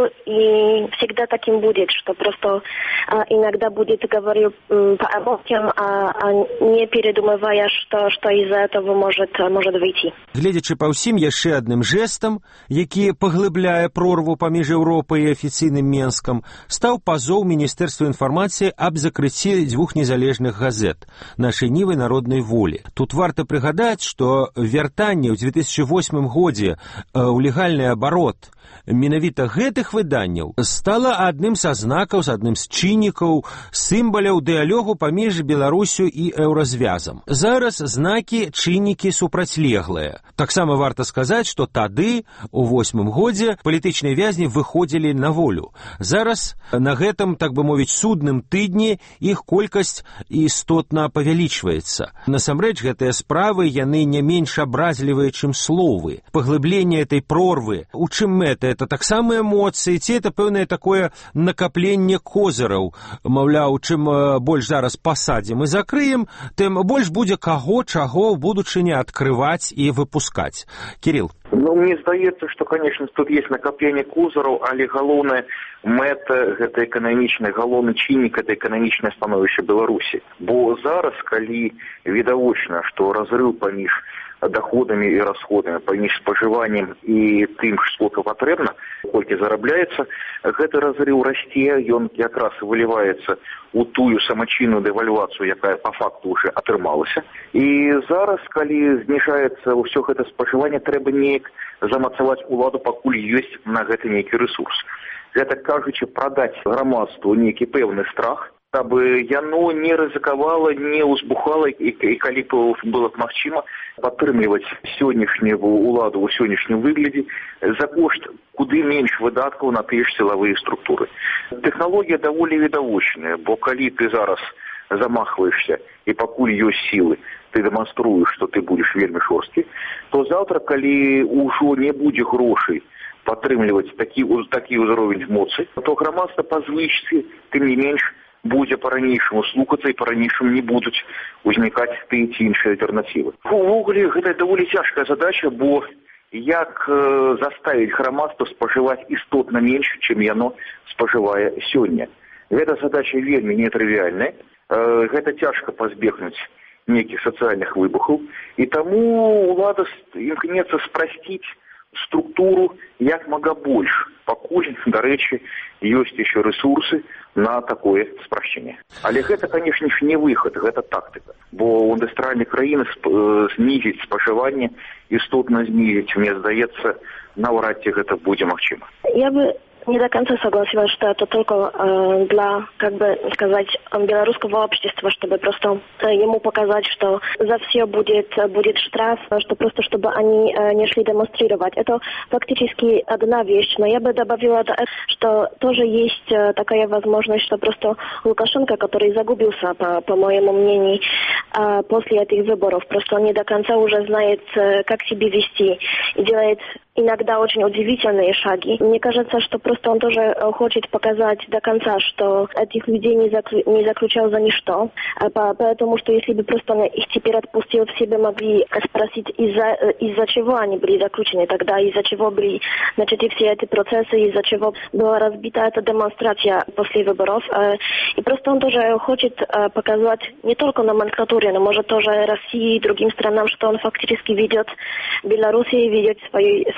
и всегда таким будет, что просто а, иногда будет говорить м, по эмоциям, а, а не передумывая, что, что из-за этого может, может выйти. Гледзячы па ўсім яшчэ адным жэстам, які паглыбляе прорву паміж Еўропай і афіцыйным Менскам, стаў пазоў Міністэрства інфармацыі аб закрыцці дзвюх незалежных газет «Нашай Нівы» і «Народнай волі». Тут варта прыгадаць, што вяртанне ў две тысячи восьмым годзе ў легальны абарот менавіта гэтых выданняў стала адным са знакаў, з адным з чыннікаў, сімваляў дыялогу паміж Беларусю і еўразвязам. Зараз знакі, чыннікі супрацьлеглыя. Таксама варта сказаць, што тады, у восьмым годзе, палітычныя вязні выходзілі на волю. Зараз на гэтым, так бы мовіць, судным тыдні іх колькасць істотна павялічваецца. Насамрэч, гэтыя справы, яны не менш абразлівыя, чым словы. Паглыбленне этой прорвы, у чым мэта? Это таксама эмоцыі, ці это пэўнае такое накапленне козыраў. Маўляў, чым больш зараз пасадзім і закрыем, тым больш будзе каго, чаго ў будучыні адкрываць і выпускаць. Кирилл. Ну, мне здаецца, што, конечно, тут есть накапленне козыраў, але галоўная мэта гэта эканамічная, галоўны чыннік гэта эканамічнае становішча Беларусі. Бо зараз, калі відавочна, што разрыў паміж доходами и расходами, паміж спажываннем і тым, сколько патрэбна, колькі зарабляецца, гэты разрыў расце, ён якраз выліваецца у тую самачынную дэвальвацыю, якая по факту уже атрымалася. І зараз, калі зніжаецца ўсё гэта спажыванне, трэба неяк замацаваць уладу, пакуль ёсць на гэта нейкі рэсурс. Гэта, кажучы, прадаць грамадству нейкі пэўны страх, каб яно не рызыкавала, не ўзбухала, і, і калі б было б магчыма падтрымліваць сённяшнюю уладу ў сённяшнім выглядзе за кошт куды менш выдаткаў на тыя ж сілавыя структуры. Тэхналогія даволі відавочная, бо калі ты зараз замахваешься і пакуль ёсць сілы, ты дэманструеш, што ты будзеш вельмі жорсткі, то заўтра, калі ўжо не будзе грошай падтрымліваць такі, такі ўзровень моцы, то грамадства па звычцы, тым не менш, будзе па-ранейшаму слухацца і па-ранейшаму не будуць узнікаць тыя ці іншыя альтэрнатывы. Увогуле, гэта даволі цяжкая задача, бо як э, заставіць грамадства спажываць істотна менш, чым яно спажывае сёння. Гэта задача вельмі нетрывіальная, э, гэта цяжка пазбегнуць нейкіх сацыяльных выбухаў, і таму ўлада імкнецца спрасціць структуру як мага больш, пакуль, дарэчы, ёсць яшчэ рэсурсы на такое спрашчэнне. Але гэта, канешне, не выхад, гэта тактыка. Бо ў індустрыяльнай краіны знізіць спажыванне, істотна знізіць, мне здаецца, наўрад ці гэта будзе магчыма. Я бы не до конца согласилась, что это только э, для, как бы сказать, белорусского общества, чтобы просто э, ему показать, что за все будет, будет штраф, что просто чтобы они э, не шли демонстрировать. Это фактически одна вещь, но я бы добавила, что тоже есть э, такая возможность, что просто Лукашенко, который загубился, по, по моему мнению, э, после этих выборов, просто он не до конца уже знает, э, как себя вести, и делает иногда очень удивительные шаги. Мне кажется, что просто он тоже хочет показать до конца, что этих людей не, заклю... не заключал за ничто. Поэтому что если бы просто он их теперь отпустил, все бы могли спросить, из-за, из-за чего они были заключены тогда, из-за чего были начаты все эти процессы, из-за чего была разбита эта демонстрация после выборов. И просто он тоже хочет показать не только номенклатуре, но может тоже России и другим странам, что он фактически ведет Белоруссию, ведет свою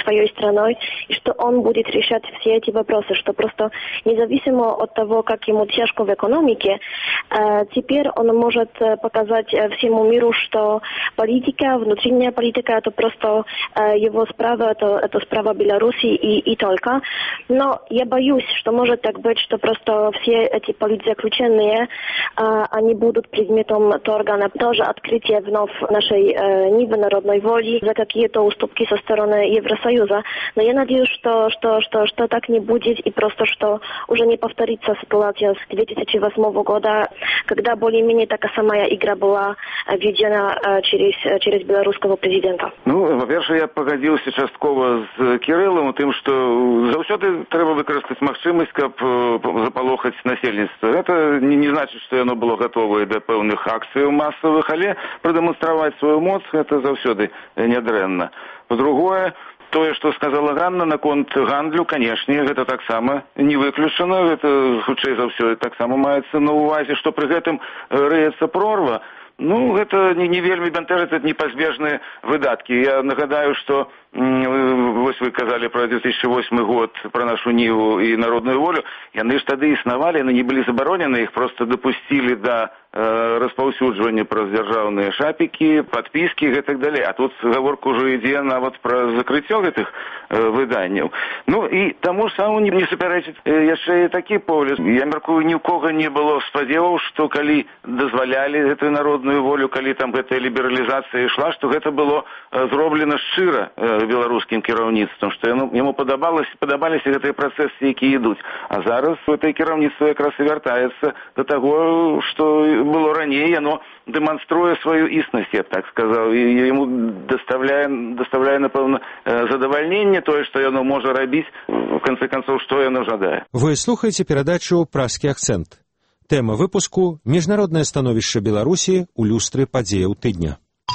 своей страной, и что он будет решать все эти вопросы, что просто независимо от того, как ему тяжко в экономике, теперь он может показать всему миру, что политика, внутренняя политика, это просто его справа, это, это справа Беларуси и, и только. Но я боюсь, что может так быть, что просто все эти политзаключенные, они будут предметом торга на тоже открытие вновь нашей Нивы народной воли за какие-то уступки со стороны Евросоюза. Но я надеюсь, что, что, что, что так не будет и просто, что уже не повторится ситуация с две тысячи восьмого года, когда более-менее такая самая игра была введена через, через белорусского президента. Ну, во-первых, я погодился частково з Кириллом, тем, что заўсёды треба выкарыстаць магчымасць, каб запалохаць насельніцтва. Это не, не значит, что оно было готовое до пэўных акцый массовых, але продемонстровать свою моц, это заўсёды нядрэнна. По-другое, тое, што сказала Ганна наконт гандлю, канешне, гэта таксама не выключана, гэта хутчэй за ўсё таксама маецца на ўвазе, што пры гэтым рыецца прорва. Ну, гэта не, не вельмі бянтэжыць, это непазбежныя выдаткі. Я нагадаю, што вось вы казалі про две тысячи восьмы год, про нашу Ниву и народную волю, яны ж тады існавалі, яны не былі забаронены, іх просто допусцілі да э, распаўсюджвання праз дзяржаўныя шапікі, падпіскі і так далей. А тут гаворка ўжо ідзе нават пра закрыццё гэтых э, выданняў. Ну і таму ж самому не, не супярэчыць э, яшчэ і такі погляд. Я мяркую, ні ў кога не было спадзеваў, што калі дазвалялі гэтую народную волю, калі там гэтая лібералізацыя ішла, што гэта было э, зроблена шчыра э, беларускім кіраўніцтвам, што яму, яму падабалася, падабаліся гэтыя працэсы, якія ідуць. А зараз гэтае кіраўніцтва якраз і вяртаецца да таго, што было раней, яно дэманструе сваю існасць, я б так сказаў, і яму даставляе, даставляе, напэўна, задавальненне тое, што яно можа рабіць, у канцы канцоў, што яно жадае. Вы слухаеце перадачу «Празкі акцэнт». Тэма выпуску «Міжнароднае становішча Беларусі ў люстры падзеяў тыдня».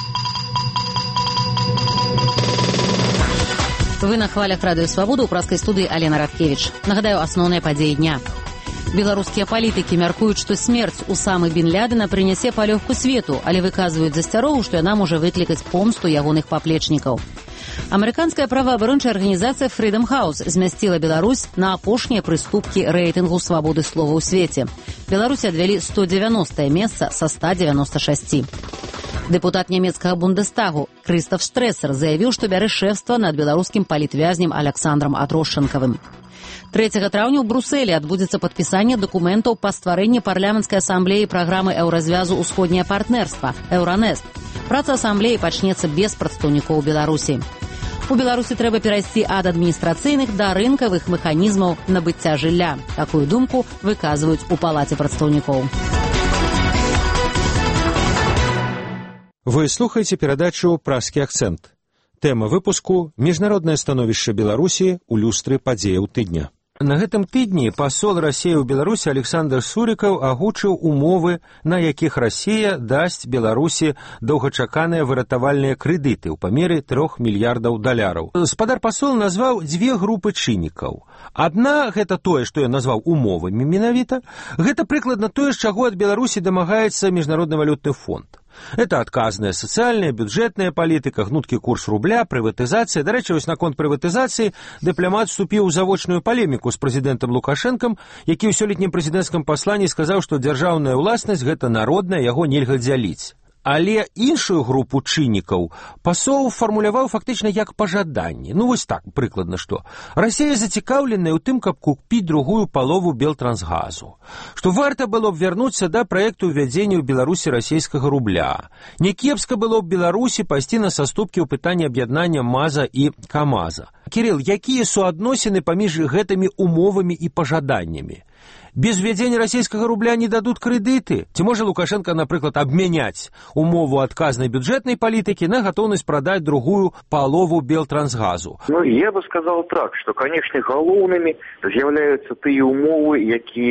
Вы на хвалях Радыё Свабода, у празкай студыі Алена Радкевіч. Нагадаю, асноўныя падзеі дня. Беларускія палітыкі мяркуюць, што смерць Усамы бін Лядена прынясе палёгку свету, але выказваюць засцярогу, што яна можа выклікаць помсту ягоных паплечнікаў. Амерыканская праваабарончая арганізацыя Freedom House змясціла Беларусь на апошнія прыступкі рэйтынгу свабоды слова ў свеце. Беларусі адвялі сто дзевяностае месца са ста дзевяноста шасці. Дэпутат нямецкага Бундестагу Крыстоф Штрэсер заявіў, што бярэ шэфства над беларускім палітвязнем Аляксандрам Атрошчанкавым. трэцяга траўня ў Брусэлі адбудзецца падпісанне дакументаў па стварэнні парламенцкай асамблеі праграмы еўразвязу «Усходняе партнерства» «Еўранест». Праца асамблеі пачнецца без прадстаўнікоў Беларусі. У Беларусі трэба перайсці ад адміністрацыйных да рынкавых механізмаў набыцця жылля. Такую думку выказваюць у палаце прадстаўнікоў. Вы слухаеце перадачу «Празкі акцэнт». Тэма выпуску «Міжнароднае становішча Беларусі ў люстры падзеяў тыдня». На гэтым тыдні пасол Расіі ў Беларусі Александр Сурікаў агучыў умовы, на якіх Расія дасць Беларусі доўгачаканыя выратавальныя крэдыты ў памеры трох мільярдаў даляраў. Спадар пасол назваў дзве групы чыннікаў. Адна — гэта тое, што я назваў умовамі менавіта. Гэта прыкладна тое, з чаго ад Беларусі дамагаецца Міжнародны валютны фонд. Это адказная сацыяльная, бюджэтная палітыка, гнуткі курс рубля, прыватызацыя. Дарэчы, вось наконт прыватызацыі дыпламат вступіў у завочную палеміку з прэзідэнтам Лукашэнкам, які ў сёлетнім прэзідэнцкім пасланні сказаў, што дзяржаўная ўласнасць — гэта народная, яго нельга дзяліць. Але іншую групу чыннікаў пасол фармуляваў фактычна як пажаданне. Ну вось так, прыкладна што. Расія зацікаўленая ў тым, каб купіць другую палову Белтрансгазу. Што варта было б вярнуцца да праекту ўвядзення ў Беларусі расійскага рубля. Някепска было б Беларусі пайсці на саступкі ў пытанні аб'яднання МАЗа і КАМАЗа. Кірыл, якія суадносіны паміж гэтымі умовамі і пажаданнямі? Без ввядзення расійскага рубля не дадуць крэдыты? Ці можа Лукашенко, напрыклад, абмяняць умову адказнай бюджэтнай палітыкі на гатоўнасць прадаць другую палову Белтрансгазу? Ну, я бы сказал так, что, конечно, галоўнымі з'яўляюцца тыя умовы, якія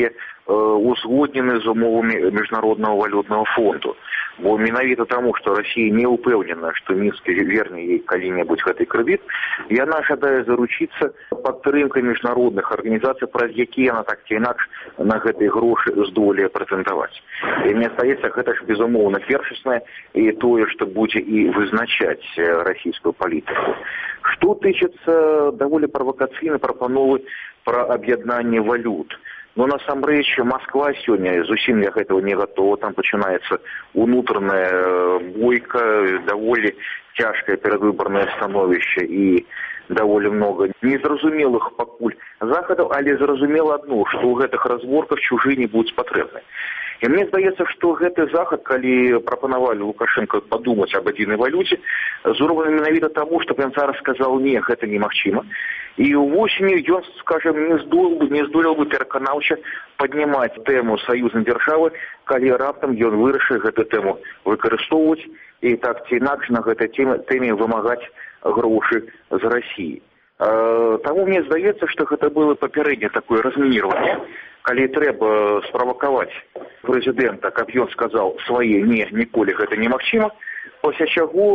узгоднены з умовамі міжнароднага валютнага фонду. Бо менавіта таму, што Расія не ўпэўнена, што Мінск верне ей калі-небудзь гэты крэдыт, яна жадае заручіцца падтрымкай міжнародных арганізацый, праз якія яна так ці інакш на гэтыя грошы здолее прэтэндаваць. І мне здаецца, гэта ж безумоўна першаснае і тое, што будзе і вызначаць расійскую палітыку. Што тычыцца даволі правакацыйнай прапановы пра аб'яднанне валют. Но насамрэч Москва сёння зусім для гэтага не гатова. Там пачынаецца унутраная бойка, даволі цяжкае перадвыбарнае становішча і даволі много незразумелых пакуль захадаў, але зразумела адно, што ў гэтых разборках чужы не будуць патрэбны. І мне здаецца, што гэты захад, калі прапанавалі Лукашенко падумаць аб адзінай валюце, зроблены менавіта таму, што ён зараз сказаў, не, гэта немагчыма. І ўвосень ён, скажем, не здолел бы, не здолел бы пераканаўча паднімаць тэму саюзнай дзяржавы, калі раптам ён вырашыў гэту тэму выкарыстоўваць і так ці інакш на гэтай теме, теме вымагаць грошы з Расіі. Э, таму мне здаецца, што гэта было папярэдняе такое размінірванне, калі трэба справакаваць прэзідэнта, каб ён сказаў свае не, ніколі гэта немагчыма, пасля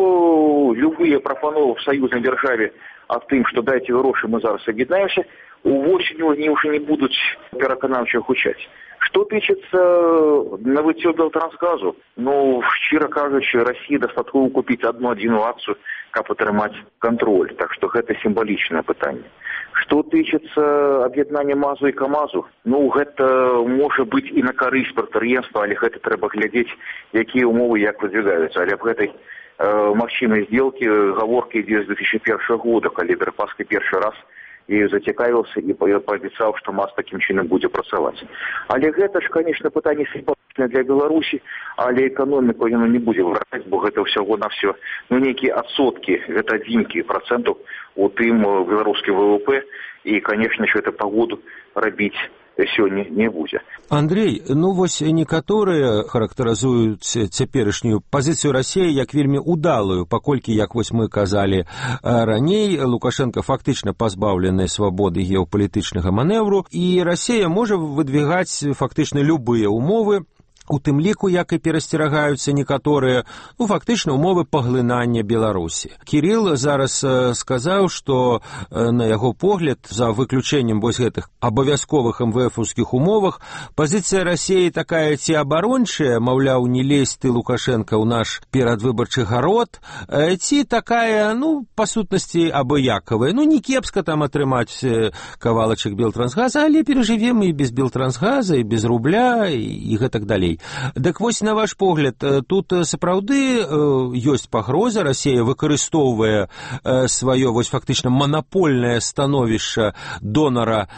чаго любыя прапановы в саюзнай дзяржаве аб тым, што дайце грошы, мы зараз аб'яднаемся, увосенню они уже не будуць пераканаўча гучаць. Што тычыцца набыццё Белтрансгазу, ну, шчыра кажучы, Расіі дастаткова купіць одну адзіную акцыю, каб атрымаць кантроль, так што гэта сімвалічнае пытанне. Што тычыцца аб'яднання МАЗу і КАМАЗу, ну, гэта можа быць і на карысць прадпрыемства, але гэта трэба глядзець, якія умовы як выдвигаюцца, але аб гэтай магчымай сделкі гаворка ідзе з две тысячи первого года, калі Дерипаска першы раз і зацікавіўся і паабяцаў, што МАЗ такім чынам будзе працаваць. Але гэта ж, конечно, пытанне сімпатычнае для Беларусі, але эканоміку яно не будзе вырастаць, бо гэта ўсяго на все, ну, нейкія адсоткі, гэта адзінкі працэнтаў у тым беларускі ВВП, і, конечно, що это пагоду рабіць сёння не будзе. Андрей, ну вось некаторыя характарызуюць цяперашнюю пазіцыю Расіі як вельмі удалую, паколькі, як вось мы казалі раней, Лукашенко фактычна пазбаўлены свабоды геапалітычнага манэвру, і Расія можа выдвигаць фактычна любыя умовы, у тым ліку, як і перасцерагаюцца некаторыя, ну, фактычна, умовы паглынання Беларусі. Кірилл зараз э, сказаў, што э, на яго погляд, за выключэннем вось гэтых абавязковых эм вэ эфаўскіх умовах, пазіцыя Расіі такая ці абарончая, маўляў, не лезь ты, Лукашенко, ў наш перадвыбарчы гарод, э, ці такая, ну, па сутнасці, абыякавая. Ну, не кепска там атрымаць э, кавалачак Белтрансгаза, але перажывем і без Белтрансгаза, і без рубля, і, і гэтак далей. Дык вось, на ваш погляд, тут сапраўды ёсць пагроза, Расія выкарыстоўвае сваё вось фактычна манапольнае становішча донара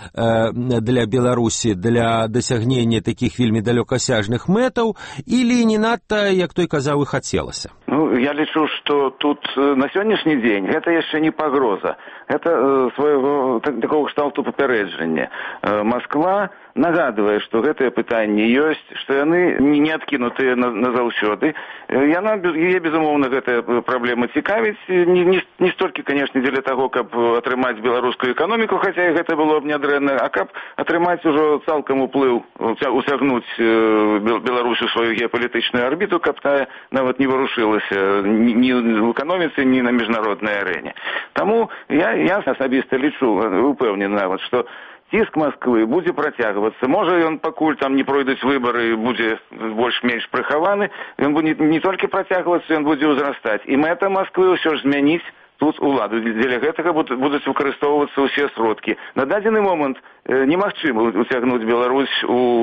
для Беларусі для дасягнення такіх вельмі далёкасяжных мэтаў, или не надта, як той казаў, і хацелася? Ну, я лічу, што тут на сённяшні дзень гэта яшчэ не пагроза. Гэта э, свайго так, такого кшталту папярэджання. Э, Масква нагадвае, што гэтыя пытанні ёсць, што яны не адкінутыя назаўсёды. Яна, яе, безумоўна, гэтая праблема цікавіць. Не, не, не столькі, канешне, дзеля таго, каб атрымаць беларускую эканоміку, хаця і гэта было б нядрэнна, а каб атрымаць ужо цалкам уплыў, усягнуць Беларусь у сваю геапалітычную арбіту, каб тая нават не варушылася ні ў эканоміцы, ні на міжнароднай арэне. Таму я, я асабіста лічу, упэўнены нават, што ціск Москвы будзе працягвацца. Можа, ён пакуль там не пройдуць выбары, будзе больш-менш прыхаваны, ён будзе не толькі працягвацца, ён будзе ўзрастаць. І мэта Москвы ўсё ж змяніць тут уладу. Дзеля гэтага будуць выкарыстоўвацца ўсе сродкі. На дадзены момант немагчыма уцягнуць Беларусь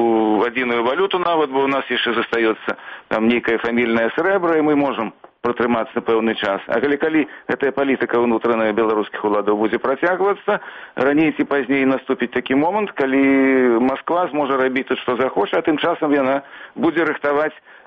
у адзіную валюту нават, бо у нас яшчэ застаецца там нейкае фамільнае срэбра, і мы можам пратрымацца пэўны час. А калі, калі гэтая палітыка ўнутраная беларускіх уладаў будзе працягвацца, раней ці пазней наступіць такі момант, калі Масква зможа рабіць тут, што захоча, а тым часам яна будзе рыхтаваць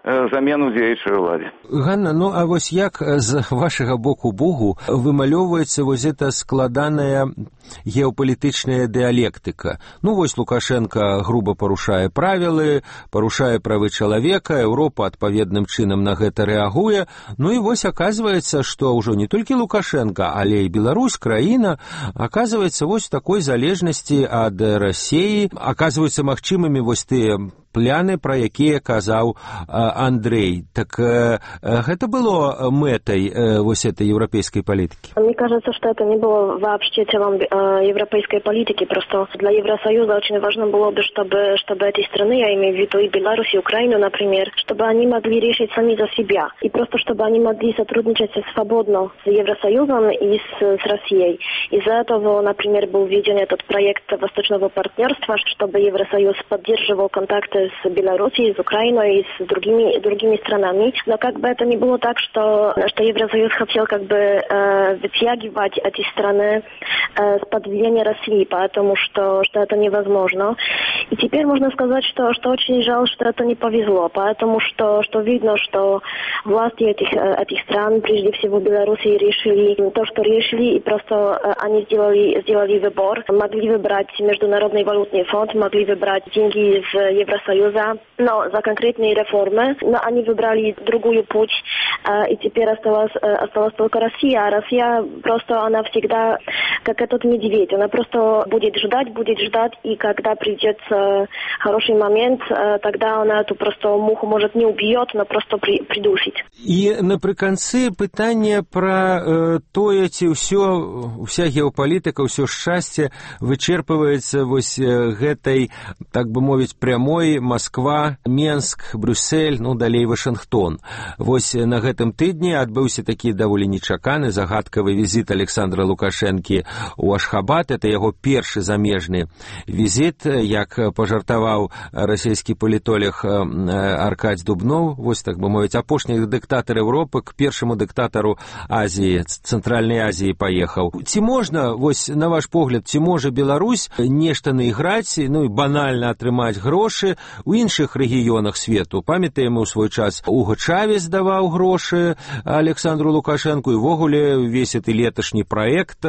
замену дзеючай уладзе. Ганна, ну а вось як з вашага боку Богу вымалёўваецца вось эта складаная геапалітычная дыялектыка? Ну вось Лукашенко груба парушае правілы, парушае правы чалавека, Еўропа адпаведным чынам на гэта рэагуе. Ну і вось аказваецца, што ўжо не толькі Лукашенко, але і Беларусь, краіна, аказваецца вось в такой залежнасці ад Расіі, аказваюцца магчымымі вось тыя пляны, пра якія казаў Андрей. Так э, гэта было мэтай э, вось этой европейской политики? Мне кажется, что это не было вообще целом э, европейской политики. Просто для Евросоюза очень важно было бы, чтобы, чтобы эти страны, я имею в виду и Беларусь, и Украину, например, чтобы они могли решить сами за себя. И просто чтобы они могли сотрудничать свободно с Евросоюзом и с, с Россией. Из-за этого, например, был введен этот проект Восточного партнерства, чтобы Евросоюз поддерживал контакты с Белоруссией, с Украиной и с другими, другими странами. Но как бы это ни было так, что, что Евросоюз хотел как бы э, вытягивать эти страны э, с подведения России, потому что, что это невозможно. И теперь можно сказать, что, что очень жаль, что это не повезло, потому что, что видно, что власти этих, этих стран, прежде всего Белоруссии, решили то, что решили, и просто э, они сделали, сделали выбор. Могли выбрать Международный валютный фонд, могли выбрать деньги из Евросоюза, но за конкретные реформы, но они выбрали другую путь, и теперь осталась, осталась только Россия, а Россия просто, она всегда, как этот медведь, она просто будет ждать, будет ждать, и когда придет хороший момент, тогда она эту просто муху, может, не убьет, но просто при, придушит. И напрыканцы пытанне пра э, тое, ці ўсё, уся геапалітыка, ўсё шчасце вычерпваецца вось гэтай, так бы мовіць, прямой Москва, Менск, Брюссель, ну далей Вашингтон. Вось на гэтым тыдні адбыўся такі даволі нечаканы загадкавы візіт Александра Лукашэнкі ў Ашхабад. Это яго першы замежны візіт, як пажартаваў расійскі палітолог Аркадзь Дубноў, вось так бы мовіць, апошні дыктатар Европы к першаму дыктатару Азіі, Цэнтральнай Азіі паехаў. Ці можна, вось на ваш погляд, ці можа Беларусь нешта наіграць, ну і банальна атрымаць грошы у іншых рэгіёнах свету? Памятаем, у свой час Уго Чавес даваў грошы Александру Лукашэнку, і ввогуле увесь гэты леташні праект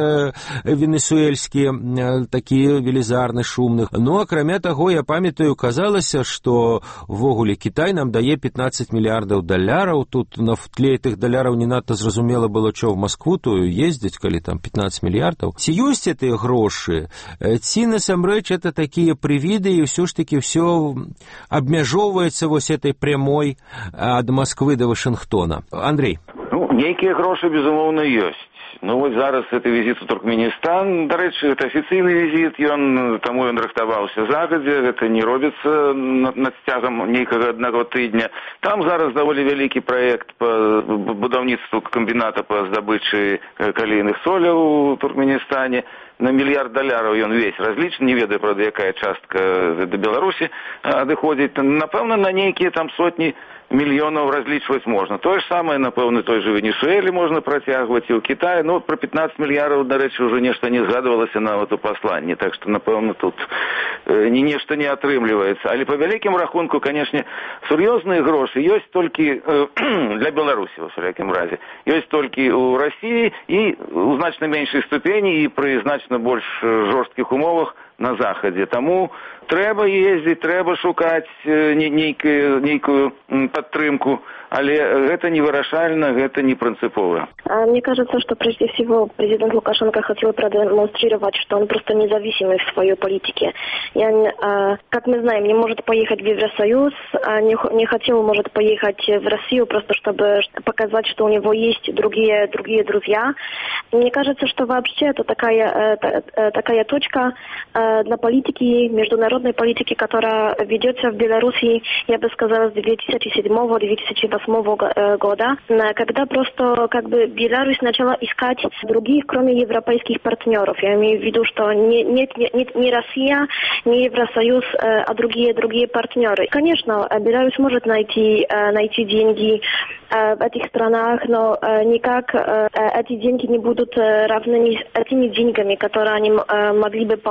венесуэльскі, такі велізарны, шумны. Ну, акрамя таго, я памятаю, казалася, што ввогуле Кітай нам дае пятнадцать мільярдаў даляраў. Тут на тле тых даляраў не надта зразумела было, што в Москву тую ездзіць, калі там пятнадцать мільярдаў. Ці ёсць гэтыя грошы? Ці насамрэч это такія прывіды, і ўсё ж такі ўсё абмяжоўваецца вось этой прямой ад Москвы до Вашингтона? Андрей. Ну, нейкія грошы, безумоўна, ёсць. Ну, вот зараз это визит у Туркменистан, до речі, это официальный визит, ён, тому ён рыхтаваўся загадзя, это не робіцца над цягам нейкага аднаго тыдня. Там зараз даволі вялікі праект по будаўніцтву комбіната по здабычы калійных соляў у Туркменистане. На мільярд даляраў ён весь разлічаны, не ведаю, правда, якая частка да Беларусі адыходзіць. Напэўна, на нейкія там сотні мільёнаў разлічваць можна. Тое ж самае, напэўна, той же Венесуэлі можна працягваць і ў Кітаі. Ну, пра пятнадцать мільярдаў, дарэчы, ўжо нешта не згадвалася нават у пасланні, так што, напэўна, тут э, нешта не атрымліваецца. Але па вялікім рахунку, канешне, сур'ёзныя грошы ёсць толькі э, для Беларусі, во всякім разе. Ёсць толькі ў Расіі і ў значна меншай ступені і пры значна больш жорсткіх умовах на Захадзе. Таму трэба ездзіць, трэба шукаць нейкую, нейкую падтрымку, але гэта не вырашальна, гэта не принципово. Мне кажется, что прежде всего президент Лукашенко хотел продемонстрировать, что он просто независимый в своей политике. И он, как мы знаем, не может поехать в Евросоюз, не хотел, может, поехать в Россию, просто чтобы показать, что у него есть другие, другие друзья. И мне кажется, что вообще это такая, такая точка для политики, международной политики, которая ведется в Беларуси, я бы сказала, с две тысячи седьмого — две тысячи восьмого года, когда просто как бы Беларусь начала искать других, кроме европейских партнеров. Я имею в виду, что не, нет, нет не Россия, не Евросоюз, а другие, другие партнеры. Конечно, Беларусь может найти, найти деньги в этих странах, но никак эти деньги не будут равными этими деньгами, которые они могли бы получить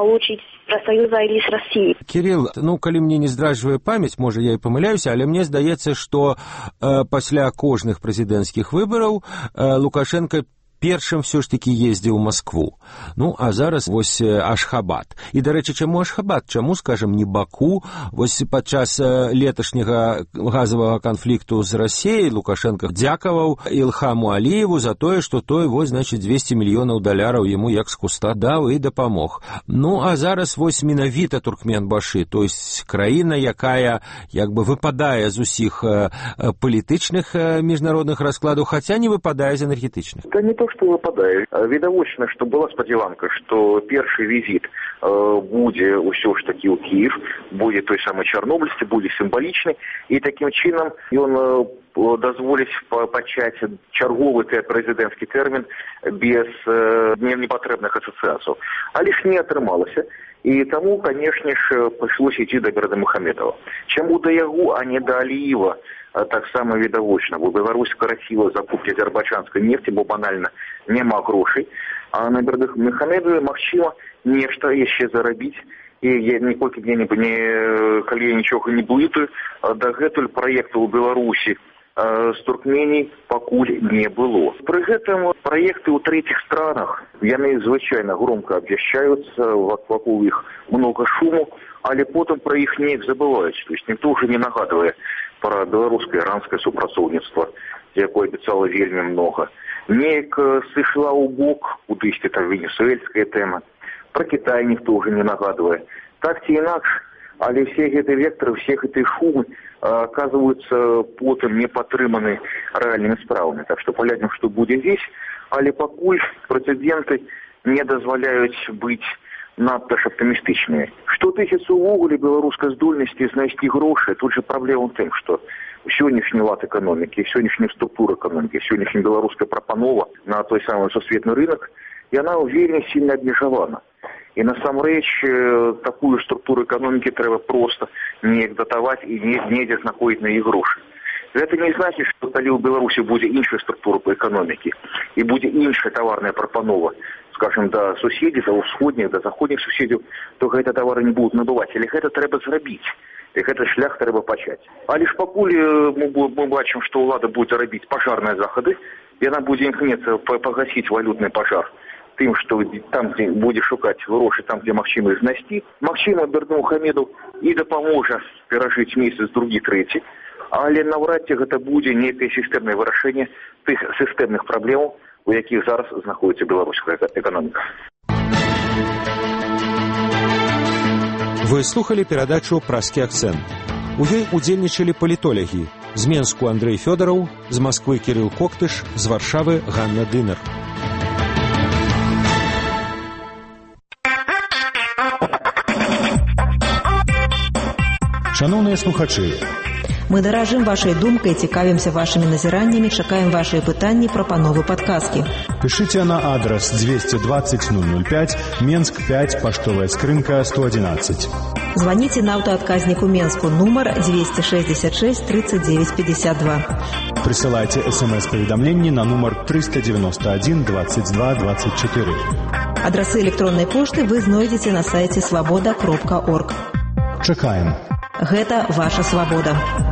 профсоюза или с Россией. Кирилл, ну, калі мне не здраджвае памяць, можа, я і памыляюся, але мне здаецца, што э, пасля кожных прэзідэнцкіх выбараў э, Лукашенко першым все ж таки ездзіў у Москву. Ну, а зараз вось Ашхабад. І, дарэчы, чаму Ашхабад? Чаму, скажем, не Баку? Вось падчас леташняга газавага канфлікту з Расіяй Лукашенко дзякаваў Ілхаму Аліеву за тое, што той, вось, значит, двести мільёнаў даляраў яму як з куста даў і дапамог. Ну, а зараз вось менавіта Туркменбашы, то есть краіна, якая як бы выпадае з усіх палітычных міжнародных раскладаў, хаця не выпадае з энергетычных. Да не то, что выпадае. Відавочна, што была спадзяванка, што першы візіт э, будзе ўсё ж такі ў Кіев, будзе той самы чарнобыльскі, будзе сімвалічны, і такім чынам ён э, дазволіць пачаць чарговы прэзідэнцкі тэрмін без э, непатрэбных асацыяцый. Але ж не атрымалася. І таму, канешне ж, прыйшлося ісці да Бердымухамедова. Чаму да яго, а не да Аліева? Таксама відавочна, бо Беларусь скараціла закупкі азербайджанскай нефці, бо банальна няма грошай, а на Бердымухамедове магчыма нешта яшчэ зарабіць. І я ніколькі дня не, не калі я нічога не блытаю, дагэтуль праектаў у Беларусі з Туркменіяй пакуль не было. Пры гэтым праекты ў трэціх странах, яны звычайна громко абвяшчаюцца, вакол іх много шуму, але потым пра іх неяк забываюць. То есть ніхто ўжо не нагадвае пра беларуска-іранскае супрацоўніцтва, якое абяцала вельмі многа. Неяк сышла ў бок кудысьці там венесуэльская тэма. Пра Кітай ніхто ўжо не нагадвае. Так ці інакш, але все гэтыя вектары, все гэтыя шумы оказываются потым не падтрыманы рэальнымі справамі. Так што паглядзім, што будзе здесь, але пакуль прэцэдэнты не дазваляюць быць надта ж аптымістычныя. Што тычыцца ўвогуле беларускай здольнасці знайсці грошы, тут же праблема ў тым, што сённяшні лад эканомікі, сённяшняя структура эканомікі, сённяшняя беларуская прапанова на той самы сусветны рынок, яна вельмі сильна абмежавана. І насамрэч такую структуру эканомікі трэба проста неяк датаваць і недзе знаходзіць на іх грошы. Гэта не значыць, што калі ў Беларусі будзе іншая структура па эканомікі і будзе іншая таварная прапанова, скажем, да суседзяў, да ўсходніх, да заходніх суседзяў, то гэта тавары не будуць набываць. Але гэта трэба зрабіць. І гэты шлях трэба пачаць. Але ж пакуль мы, мы бачым, што ўлада будзе рабіць пажарныя захады, яна будзе імкнецца пагасіць валютны пажар тым, што там, дзе будзе шукаць грошы, там, дзе магчыма іх знайсці. Магчыма, Бердымухамедов і дапаможа перажыць месяц, другі, трэці, але наўрад ці гэта будзе нейкае сістэмнае вырашэнне тых сістэмных праблемаў, у якіх зараз знаходзіцца беларуская эканоміка. Вы слухали перадачу «Праскі акцэнт». У ёй удзельнічалі палітолягі. З Менску Андрэй Фёдараў, з Масквы Кірыл Коктыш, з Варшавы Ганна Дынар. Шановныя слухачы, мы даражым вашай думкай, цікавімся вашымі назіраннямі, чакаем вашыя пытанні, прапановы, падказкі. Пишите на адрес двести двадцать ноль ноль пять, Менск пять, поштовая скрынка сто одиннадцать. Звоните на автоотказнику Менску, номер двести шестьдесят шесть тридцать девять пятьдесят два. Присылайте смс-поведомление на номер триста девяносто один двадцать два двадцать четыре. Адресы электронной почты вы знойдете на сайте свобода кропка орг. Чакаем. Гэта ваша свабода.